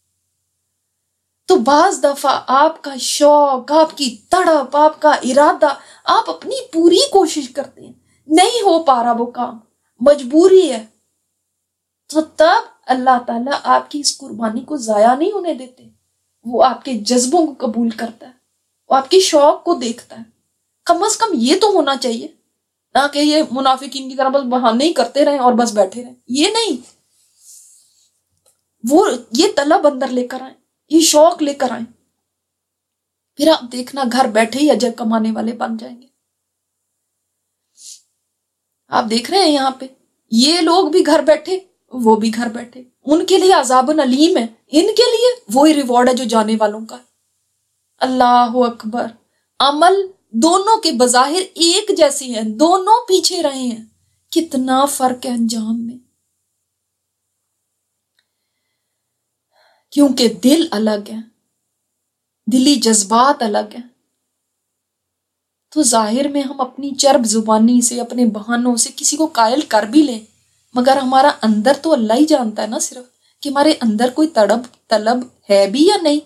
تو بعض دفعہ آپ کا شوق, آپ کی تڑپ, آپ کا ارادہ, آپ اپنی پوری کوشش کرتے ہیں, نہیں ہو پا رہا وہ کام, مجبوری ہے, تو تب اللہ تعالیٰ آپ کی اس قربانی کو ضائع نہیں ہونے دیتے. وہ آپ کے جذبوں کو قبول کرتا ہے, وہ آپ کے شوق کو دیکھتا ہے. کم از کم یہ تو ہونا چاہیے نہ کہ یہ منافقین کی طرح بس بہانے ہی کرتے رہیں اور بس بیٹھے رہیں. یہ نہیں, وہ یہ طلب اندر لے کر آئیں, یہ شوق لے کر آئیں, پھر آپ دیکھنا گھر بیٹھے ہی اجر کمانے والے بن جائیں گے. آپ دیکھ رہے ہیں یہاں پہ یہ لوگ بھی گھر بیٹھے, وہ بھی گھر بیٹھے, ان کے لیے عذاب علیم ہے, ان کے لیے وہی ریوارڈ ہے جو جانے والوں کا. اللہ اکبر. عمل دونوں کے بظاہر ایک جیسے ہیں, دونوں پیچھے رہے ہیں, کتنا فرق ہے انجام میں, کیونکہ دل الگ ہے, دلی جذبات الگ ہیں. تو ظاہر میں ہم اپنی چرب زبانی سے، اپنے بہانوں سے کسی کو قائل کر بھی لیں، مگر ہمارا اندر تو اللہ ہی جانتا ہے نا صرف کہ ہمارے اندر کوئی تڑپ طلب ہے بھی یا نہیں۔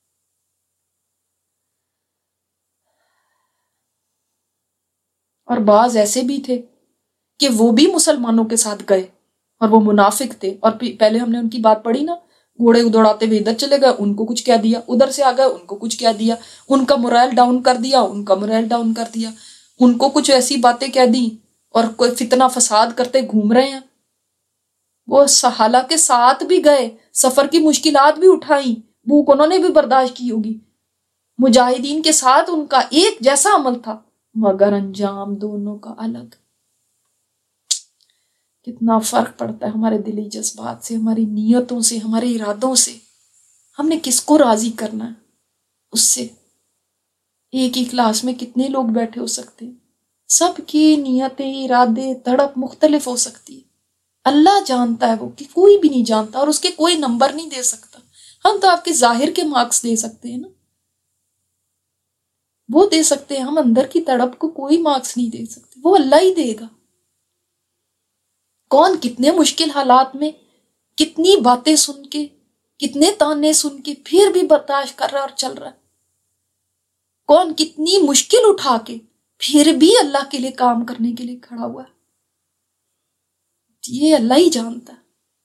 اور بعض ایسے بھی تھے کہ وہ بھی مسلمانوں کے ساتھ گئے اور وہ منافق تھے، اور پہلے ہم نے ان کی بات پڑھی نا، گھوڑے دوڑاتے ہوئے ادھر چلے گئے، ان کو کچھ کہہ دیا، ادھر سے آ گئے ان کو کچھ کہہ دیا، ان کا morale ڈاؤن کر دیا، ان کا morale ڈاؤن کر دیا، ان کو کچھ ایسی باتیں کہہ دی اور کوئی فتنہ فساد کرتے گھوم رہے ہیں۔ وہ حالانکہ ساتھ بھی گئے، سفر کی مشکلات بھی اٹھائیں، بھوک انہوں نے بھی برداشت کی ہوگی، مجاہدین کے ساتھ ان کا ایک جیسا عمل تھا، مگر انجام دونوں کا الگ۔ کتنا فرق پڑتا ہے ہمارے دلی جذبات سے، ہماری نیتوں سے، ہمارے ارادوں سے۔ ہم نے کس کو راضی کرنا ہے اس سے۔ ایک ہی کلاس میں کتنے لوگ بیٹھے ہو سکتے ہیں، سب کی نیتیں، ارادے، تڑپ مختلف ہو سکتی ہے۔ اللہ جانتا ہے وہ کہ کوئی بھی نہیں جانتا، اور اس کے کوئی نمبر نہیں دے سکتا۔ ہم تو آپ کے ظاہر کے مارکس دے سکتے ہیں نا، وہ دے سکتے ہیں، ہم اندر کی تڑپ کو کوئی مارکس نہیں دے سکتے، وہ اللہ ہی دے گا۔ کون کتنے مشکل حالات میں کتنی باتیں سن کے، کتنے تانے سن کے پھر بھی برداشت کر رہا ہے اور چل رہا ہے، کون کتنی مشکل اٹھا کے پھر بھی اللہ کے لیے کام کرنے کے لیے کھڑا ہوا ہے، یہ اللہ ہی جانتا ہے۔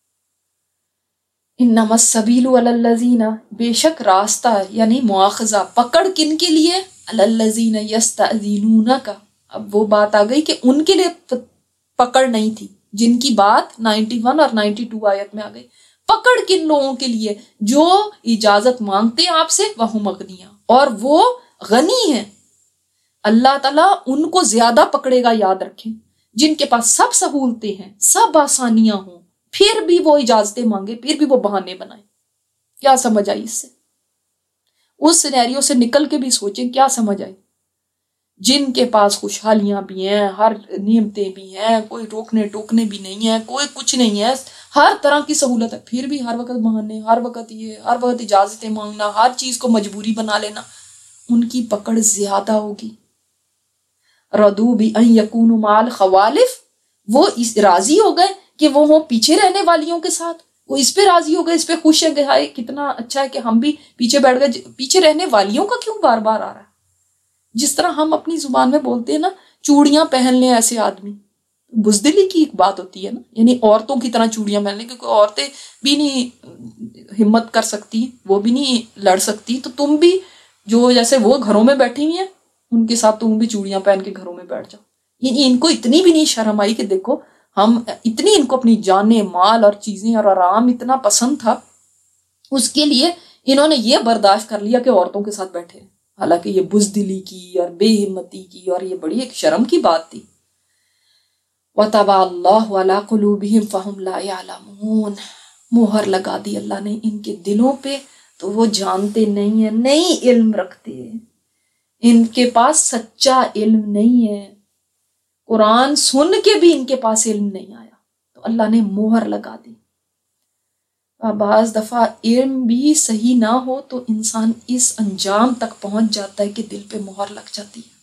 انما السبیل علی الذین، بے شک راستہ یعنی مواخذہ، پکڑ کن کے لیے؟ علی الذین یستأذنونک۔ اب وہ بات آ گئی کہ ان کے لیے پکڑ نہیں تھی، جن کی بات نائنٹی ون اور نائنٹی ٹو آیت میں آ گئی۔ پکڑ کن لوگوں کے لیے؟ جو اجازت مانگتے ہیں آپ سے، وہم اغنیاء، اور وہ غنی ہیں۔ اللہ تعالیٰ ان کو زیادہ پکڑے گا، یاد رکھیں، جن کے پاس سب سہولتیں ہیں، سب آسانیاں ہوں، پھر بھی وہ اجازتیں مانگے، پھر بھی وہ بہانے بنائیں۔ کیا سمجھ آئی اس سے؟ اس سینیریو سے نکل کے بھی سوچیں، کیا سمجھ آئی؟ جن کے پاس خوشحالیاں بھی ہیں، ہر نعمتیں بھی ہیں، کوئی روکنے ٹوکنے بھی نہیں ہے، کوئی کچھ نہیں ہے، ہر طرح کی سہولت ہے، پھر بھی ہر وقت بہانے، ہر وقت یہ، ہر وقت اجازتیں مانگنا، ہر چیز کو مجبوری بنا لینا، ان کی پکڑ زیادہ ہوگی۔ رضوا بأن یکونوا مع الخوالف، وہ اس راضی ہو گئے کہ وہ ہوں پیچھے رہنے والیوں کے ساتھ، وہ اس پہ راضی ہو گئے، اس پہ خوش ہیں کہ ہائے کتنا اچھا ہے کہ ہم بھی پیچھے بیٹھ گئے۔ پیچھے رہنے والیوں کا کیوں بار بار آ رہا ہے؟ جس طرح ہم اپنی زبان میں بولتے ہیں نا، چوڑیاں پہن لیں ایسے آدمی، بزدلی کی ایک بات ہوتی ہے نا، یعنی عورتوں کی طرح چوڑیاں پہن لیں، کیونکہ عورتیں بھی نہیں ہمت کر سکتی، وہ بھی نہیں لڑ سکتی، تو تم بھی جو جیسے وہ گھروں میں بیٹھی ہوئی ہیں ان کے ساتھ تم بھی چوڑیاں پہن کے گھروں میں بیٹھ جاؤ۔ یعنی ان کو اتنی بھی نہیں شرم آئی کہ دیکھو ہم اتنی، ان کو اپنی جانیں، مال اور چیزیں اور آرام اتنا پسند تھا، اس کے لیے انہوں نے یہ برداشت کر لیا کہ عورتوں کے ساتھ بیٹھے، حالانکہ یہ بزدلی کی اور بے ہمتی کی اور یہ بڑی ایک شرم کی بات تھی۔ وَطَبَعَ اللَّهُ عَلَىٰ قُلُوبِهِمْ فَهُمْ لَا يَعْلَمُونَ، مہر لگا دی اللہ نے ان کے دلوں پہ، تو وہ جانتے نہیں ہیں، نہیں علم رکھتے، ان کے پاس سچا علم نہیں ہے، قرآن سن کے بھی ان کے پاس علم نہیں آیا، تو اللہ نے مہر لگا دی۔ بعض دفعہ علم بھی صحیح نہ ہو تو انسان اس انجام تک پہنچ جاتا ہے کہ دل پہ مہر لگ جاتی ہے۔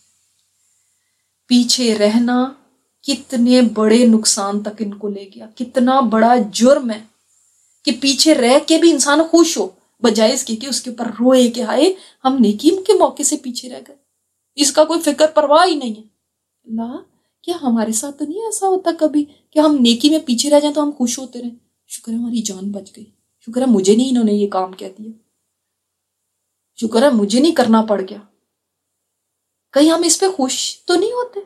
پیچھے رہنا کتنے بڑے نقصان تک ان کو لے گیا، کتنا بڑا جرم ہے کہ پیچھے رہ کے بھی انسان خوش ہو، بجائے اس کے کہ اس کے اوپر روئے کہ ہائے ہم نیکی کے موقع سے پیچھے رہ گئے، اس کا کوئی فکر پرواہ ہی نہیں ہے۔ اللہ، کیا ہمارے ساتھ تو نہیں ایسا ہوتا کبھی کہ ہم نیکی میں پیچھے رہ جائیں تو ہم خوش ہوتے رہیں، شکر ہے ہماری جان بچ گئی، شکر ہے مجھے نہیں انہوں نے یہ کام کہہ دیا، شکر ہے مجھے نہیں کرنا پڑ گیا۔ کہیں ہم اس پہ خوش تو نہیں ہوتے؟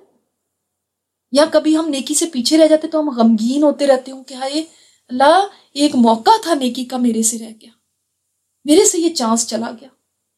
یا کبھی ہم نیکی سے پیچھے رہ جاتے تو ہم غمگین ہوتے رہتے ہوں کہ ہائے اللہ، ایک موقع تھا نیکی کا، میرے سے رہ گیا، میرے سے یہ چانس چلا گیا۔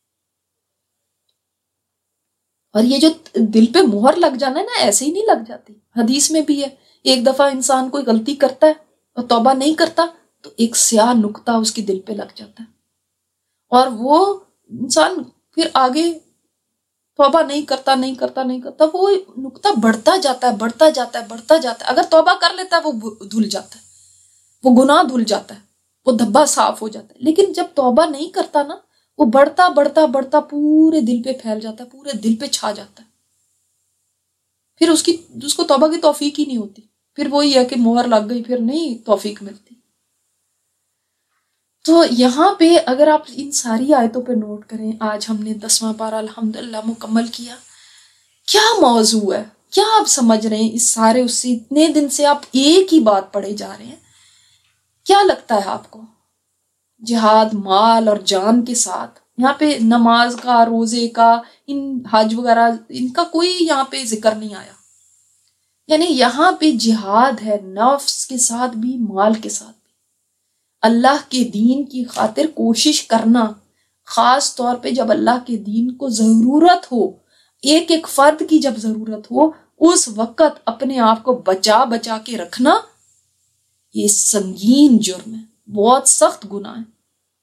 اور یہ جو دل پہ مہر لگ جانا ہے نا، ایسے ہی نہیں لگ جاتی، حدیث میں بھی ہے، ایک دفعہ انسان کوئی غلطی کرتا ہے اور توبہ نہیں کرتا تو ایک سیاہ نقطہ اس کے دل پہ لگ جاتا ہے، اور وہ انسان پھر آگے توبہ نہیں کرتا نہیں کرتا نہیں کرتا، وہ نقطہ بڑھتا جاتا ہے بڑھتا جاتا ہے بڑھتا جاتا ہے۔ اگر توبہ کر لیتا ہے وہ دھل جاتا ہے، وہ گناہ دھل جاتا ہے، وہ دھبا صاف ہو جاتا ہے، لیکن جب توبہ نہیں کرتا نا، وہ بڑھتا بڑھتا بڑھتا پورے دل پہ پھیل جاتا ہے، پورے دل پہ چھا جاتا ہے۔ پھر اس کی اس کو توبہ کی توفیق ہی نہیں ہوتی، پھر وہی ہے کہ مہر لگ گئی، پھر نہیں توفیق ملتی۔ تو یہاں پہ اگر آپ ان ساری آیتوں پہ نوٹ کریں، آج ہم نے دسواں پارہ الحمدللہ مکمل کیا، کیا موضوع ہے، کیا آپ سمجھ رہے ہیں اس سارے اس سے اتنے دن سے آپ ایک ہی بات پڑھے جا رہے ہیں، کیا لگتا ہے آپ کو؟ جہاد مال اور جان کے ساتھ، یہاں پہ نماز کا، روزے کا، ان حج وغیرہ ان کا کوئی یہاں پہ ذکر نہیں آیا، یعنی یہاں پہ جہاد ہے نفس کے ساتھ بھی، مال کے ساتھ بھی، اللہ کے دین کی خاطر کوشش کرنا، خاص طور پہ جب اللہ کے دین کو ضرورت ہو، ایک ایک فرد کی جب ضرورت ہو، اس وقت اپنے آپ کو بچا بچا کے رکھنا، یہ سنگین جرم ہے، بہت سخت گناہ ہے۔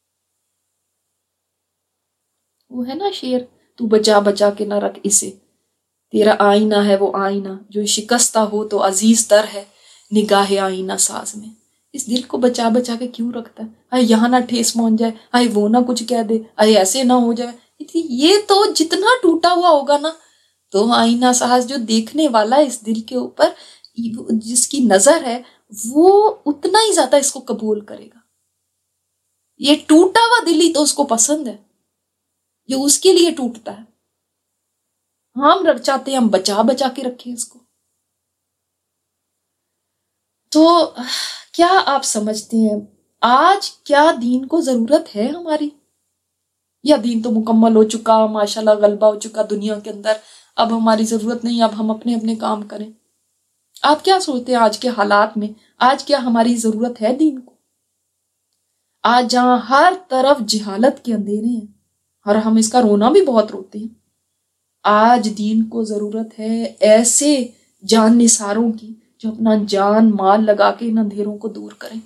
وہ ہے نا شعر، تو بچا بچا کے نہ رکھ اسے، تیرا آئینہ ہے وہ آئینہ، جو شکستہ ہو تو عزیز تر ہے نگاہ آئینہ ساز میں۔ اس دل کو بچا بچا کے کیوں رکھتا ہے؟ آئے یہاں نہ ٹھیس پہنچ جائے، آئے وہ نہ کچھ کہہ دے، آئے ایسے نہ ہو جائے۔ یہ تو جتنا ٹوٹا ہوا ہوگا نا، تو آئینہ ساز جو دیکھنے والا ہے اس دل کے اوپر، جس کی نظر ہے، وہ اتنا ہی زیادہ اس کو قبول کرے گا۔ یہ ٹوٹا ہوا دل ہی تو اس کو پسند ہے، یہ اس کے لیے ٹوٹتا ہے۔ ہم رب چاہتے ہیں ہم بچا بچا کے رکھیں اس کو۔ تو کیا آپ سمجھتے ہیں آج کیا دین کو ضرورت ہے ہماری، یا دین تو مکمل ہو چکا، ماشاءاللہ غلبہ ہو چکا دنیا کے اندر، اب ہماری ضرورت نہیں، اب ہم اپنے اپنے کام کریں؟ آپ کیا سوچتے ہیں آج کے حالات میں، آج کیا ہماری ضرورت ہے دین کو؟ آج جہاں ہر طرف جہالت کے اندھیرے ہیں، اور ہم اس کا رونا بھی بہت روتے ہیں، آج دین کو ضرورت ہے ایسے جان نثاروں کی جو اپنا جان مال لگا کے ان اندھیروں کو دور کریں۔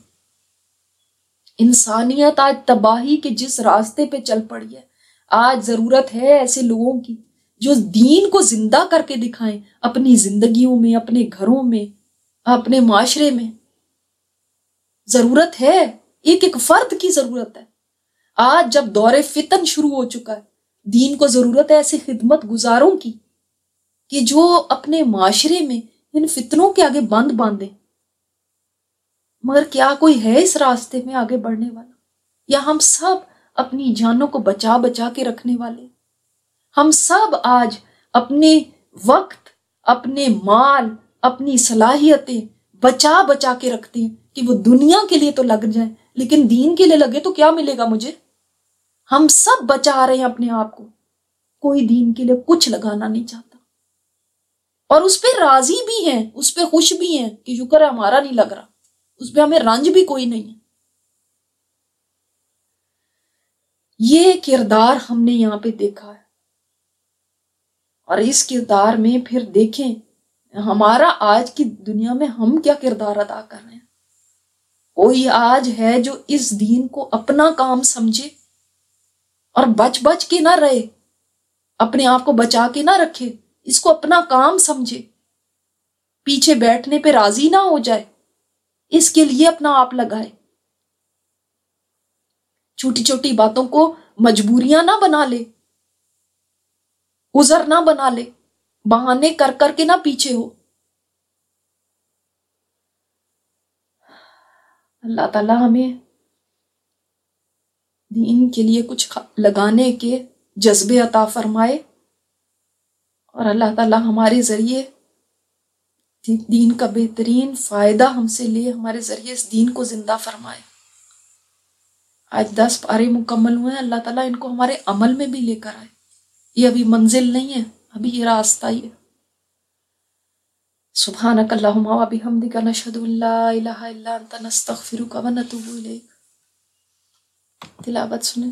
انسانیت آج تباہی کے جس راستے پہ چل پڑی ہے، آج ضرورت ہے ایسے لوگوں کی جو دین کو زندہ کر کے دکھائیں اپنی زندگیوں میں، اپنے گھروں میں، اپنے معاشرے میں۔ ضرورت ہے، ایک ایک فرد کی ضرورت ہے۔ آج جب دور فتن شروع ہو چکا ہے، دین کو ضرورت ہے ایسے خدمت گزاروں کی کہ جو اپنے معاشرے میں ان فتنوں کے آگے بند باندھیں۔ مگر کیا کوئی ہے اس راستے میں آگے بڑھنے والا؟ یا ہم سب اپنی جانوں کو بچا بچا کے رکھنے والے؟ ہم سب آج اپنے وقت، اپنے مال، اپنی صلاحیتیں بچا بچا کے رکھتے ہیں کہ وہ دنیا کے لیے تو لگ جائیں، لیکن دین کے لیے لگے تو کیا ملے گا مجھے؟ ہم سب بچا رہے ہیں اپنے آپ کو، کوئی دین کے لیے کچھ لگانا نہیں چاہتا، اور اس پہ راضی بھی ہیں، اس پہ خوش بھی ہیں کہ شکر ہے ہمارا نہیں لگ رہا، اس پہ ہمیں رنج بھی کوئی نہیں ہے۔ یہ کردار ہم نے یہاں پہ دیکھا ہے، اور اس کردار میں پھر دیکھیں ہمارا آج کی دنیا میں ہم کیا کردار ادا کر رہے ہیں۔ کوئی آج ہے جو اس دین کو اپنا کام سمجھے اور بچ بچ کے نہ رہے، اپنے آپ کو بچا کے نہ رکھے، اس کو اپنا کام سمجھے، پیچھے بیٹھنے پہ راضی نہ ہو جائے، اس کے لیے اپنا آپ لگائے، چھوٹی چھوٹی باتوں کو مجبوریاں نہ بنا لے، عذر نہ بنا لے، بہانے کر کر کے نہ پیچھے ہو۔ اللہ تعالیٰ ہمیں دین کے لیے کچھ لگانے کے جذبے عطا فرمائے، اور اللہ تعالیٰ ہمارے ذریعے دین کا بہترین فائدہ ہم سے لے، ہمارے ذریعے اس دین کو زندہ فرمائے۔ آج دس پارے مکمل ہوئے ہیں، اللہ تعالیٰ ان کو ہمارے عمل میں بھی لے کر آئے۔ یہ ابھی منزل نہیں ہے، ابھی یہ راستہ ہی ہے۔ سبحانک اللہم و بحمدک، نشہد ان لا الہ الا انت، نستغفرک و نتوب الیک۔ تلاوت سنیں۔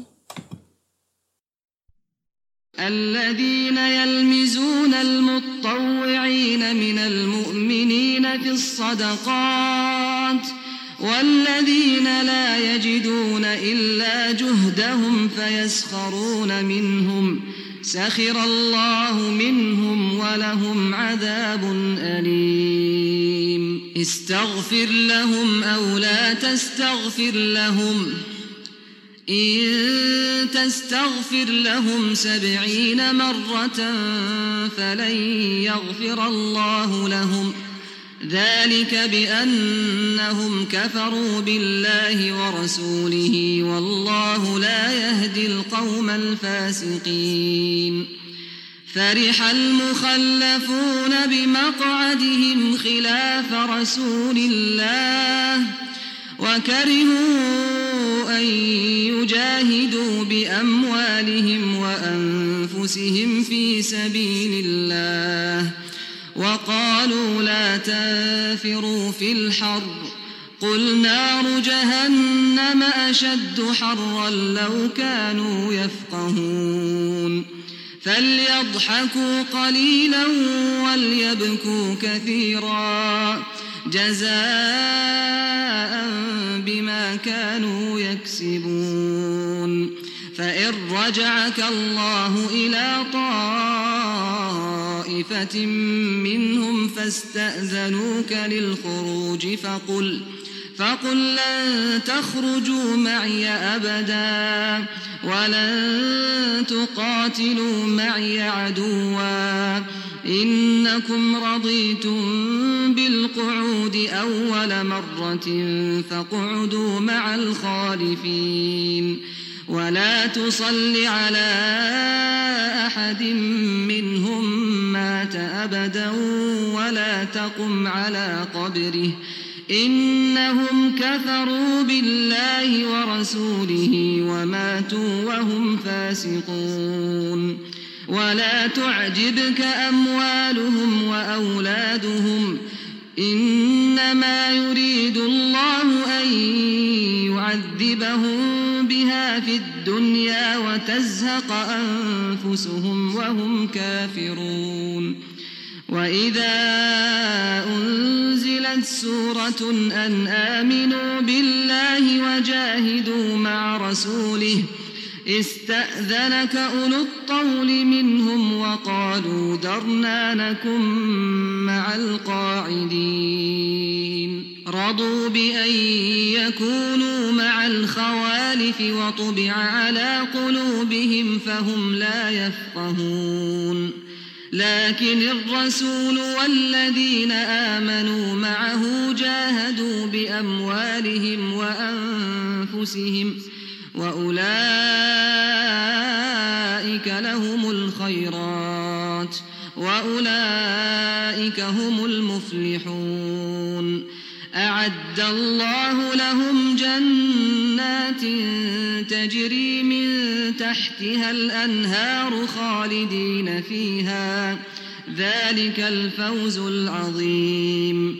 الذين يلمزون المطوعين من المؤمنين في الصدقات والذين لا يجدون إلا جهدهم فيسخرون منهم سخر الله منهم ولهم عذاب أليم استغفر لهم أو لا تستغفر لهم إن تستغفر لهم سبعين مرة فلن يغفر الله لهم ذلك بأنهم كفروا بالله ورسوله والله لا يهدي القوم الفاسقين. فرح المخلفون بمقعدهم خلاف رسول الله وكرهوا أن يجاهدوا بأموالهم وأنفسهم في سبيل الله وقالوا لا تنفروا في الحر قل نار جهنم أشد حرا لو كانوا يفقهون. فليضحكوا قليلا وليبكوا كثيرا جزاء بما كانوا يكسبون. فإن رجعك الله إلى طائفة منهم فاستأذنوك للخروج فقل فقل لن تخرجوا معي أبدا ولن تقاتلوا معي عدوا إنكم رضيتم بالقعود أول مرة فاقعدوا مع الخالفين ولا تصل على أحد منهم مات أبدا ولا تقم على قبره إنهم كفروا بالله ورسوله وماتوا وهم فاسقون. ولا تعجبك أموالهم وأولادهم إنما يريد الله أن يعذبهم بها في الدنيا وتزهق أنفسهم وهم كافرون. وإذا أنزلت سورة أن آمنوا بالله وجاهدوا مع رسوله استأذنك أولو الطول منهم وقالوا ذرنا نكن مع القاعدين. رضوا بأن يكونوا مع الخوالف وطبع على قلوبهم فهم لا يفقهون. لكن الرسول والذين آمنوا معه جاهدوا بأموالهم وأنفسهم وأولئك لهم الخيرات وأولئك هم المفلحون. أعد الله لهم جنات تجري من تحتها الأنهار خالدين فيها ذلك الفوز العظيم.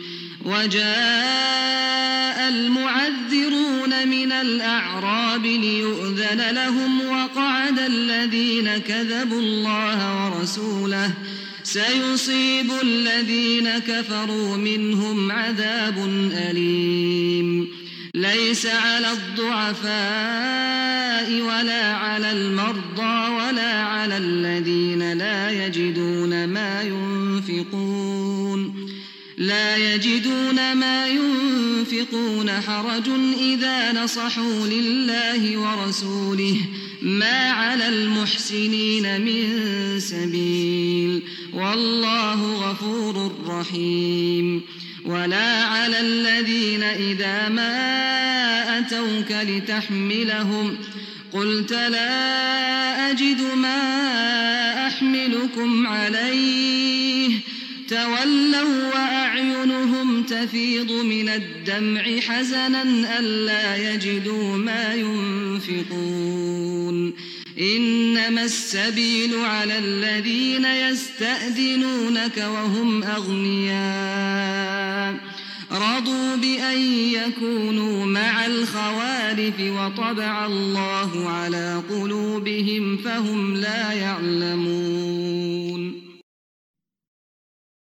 وجاء المعذرون من الأعراب ليؤذن لهم وقعد الذين كذبوا الله ورسوله سيصيب الذين كفروا منهم عذاب أليم. ليس على الضعفاء ولا على المرضى ولا على الذين لا يجدون ما ينفقون لا يجدون ما ينفقون حرج إذا نصحوا لله ورسوله ما على المحسنين من سبيل والله غفور رحيم. ولا على الذين إذا ما أتوك لتحملهم قلت لا أجد ما أحملكم عليه تولوا وأعينهم تفيض من الدمع حزنا ألا يجدوا ما ينفقون. إنما السبيل على الذين يستأذنونك وهم أغنياء رضوا بأن يكونوا مع الخوالف وطبع الله على قلوبهم فهم لا يعلمون.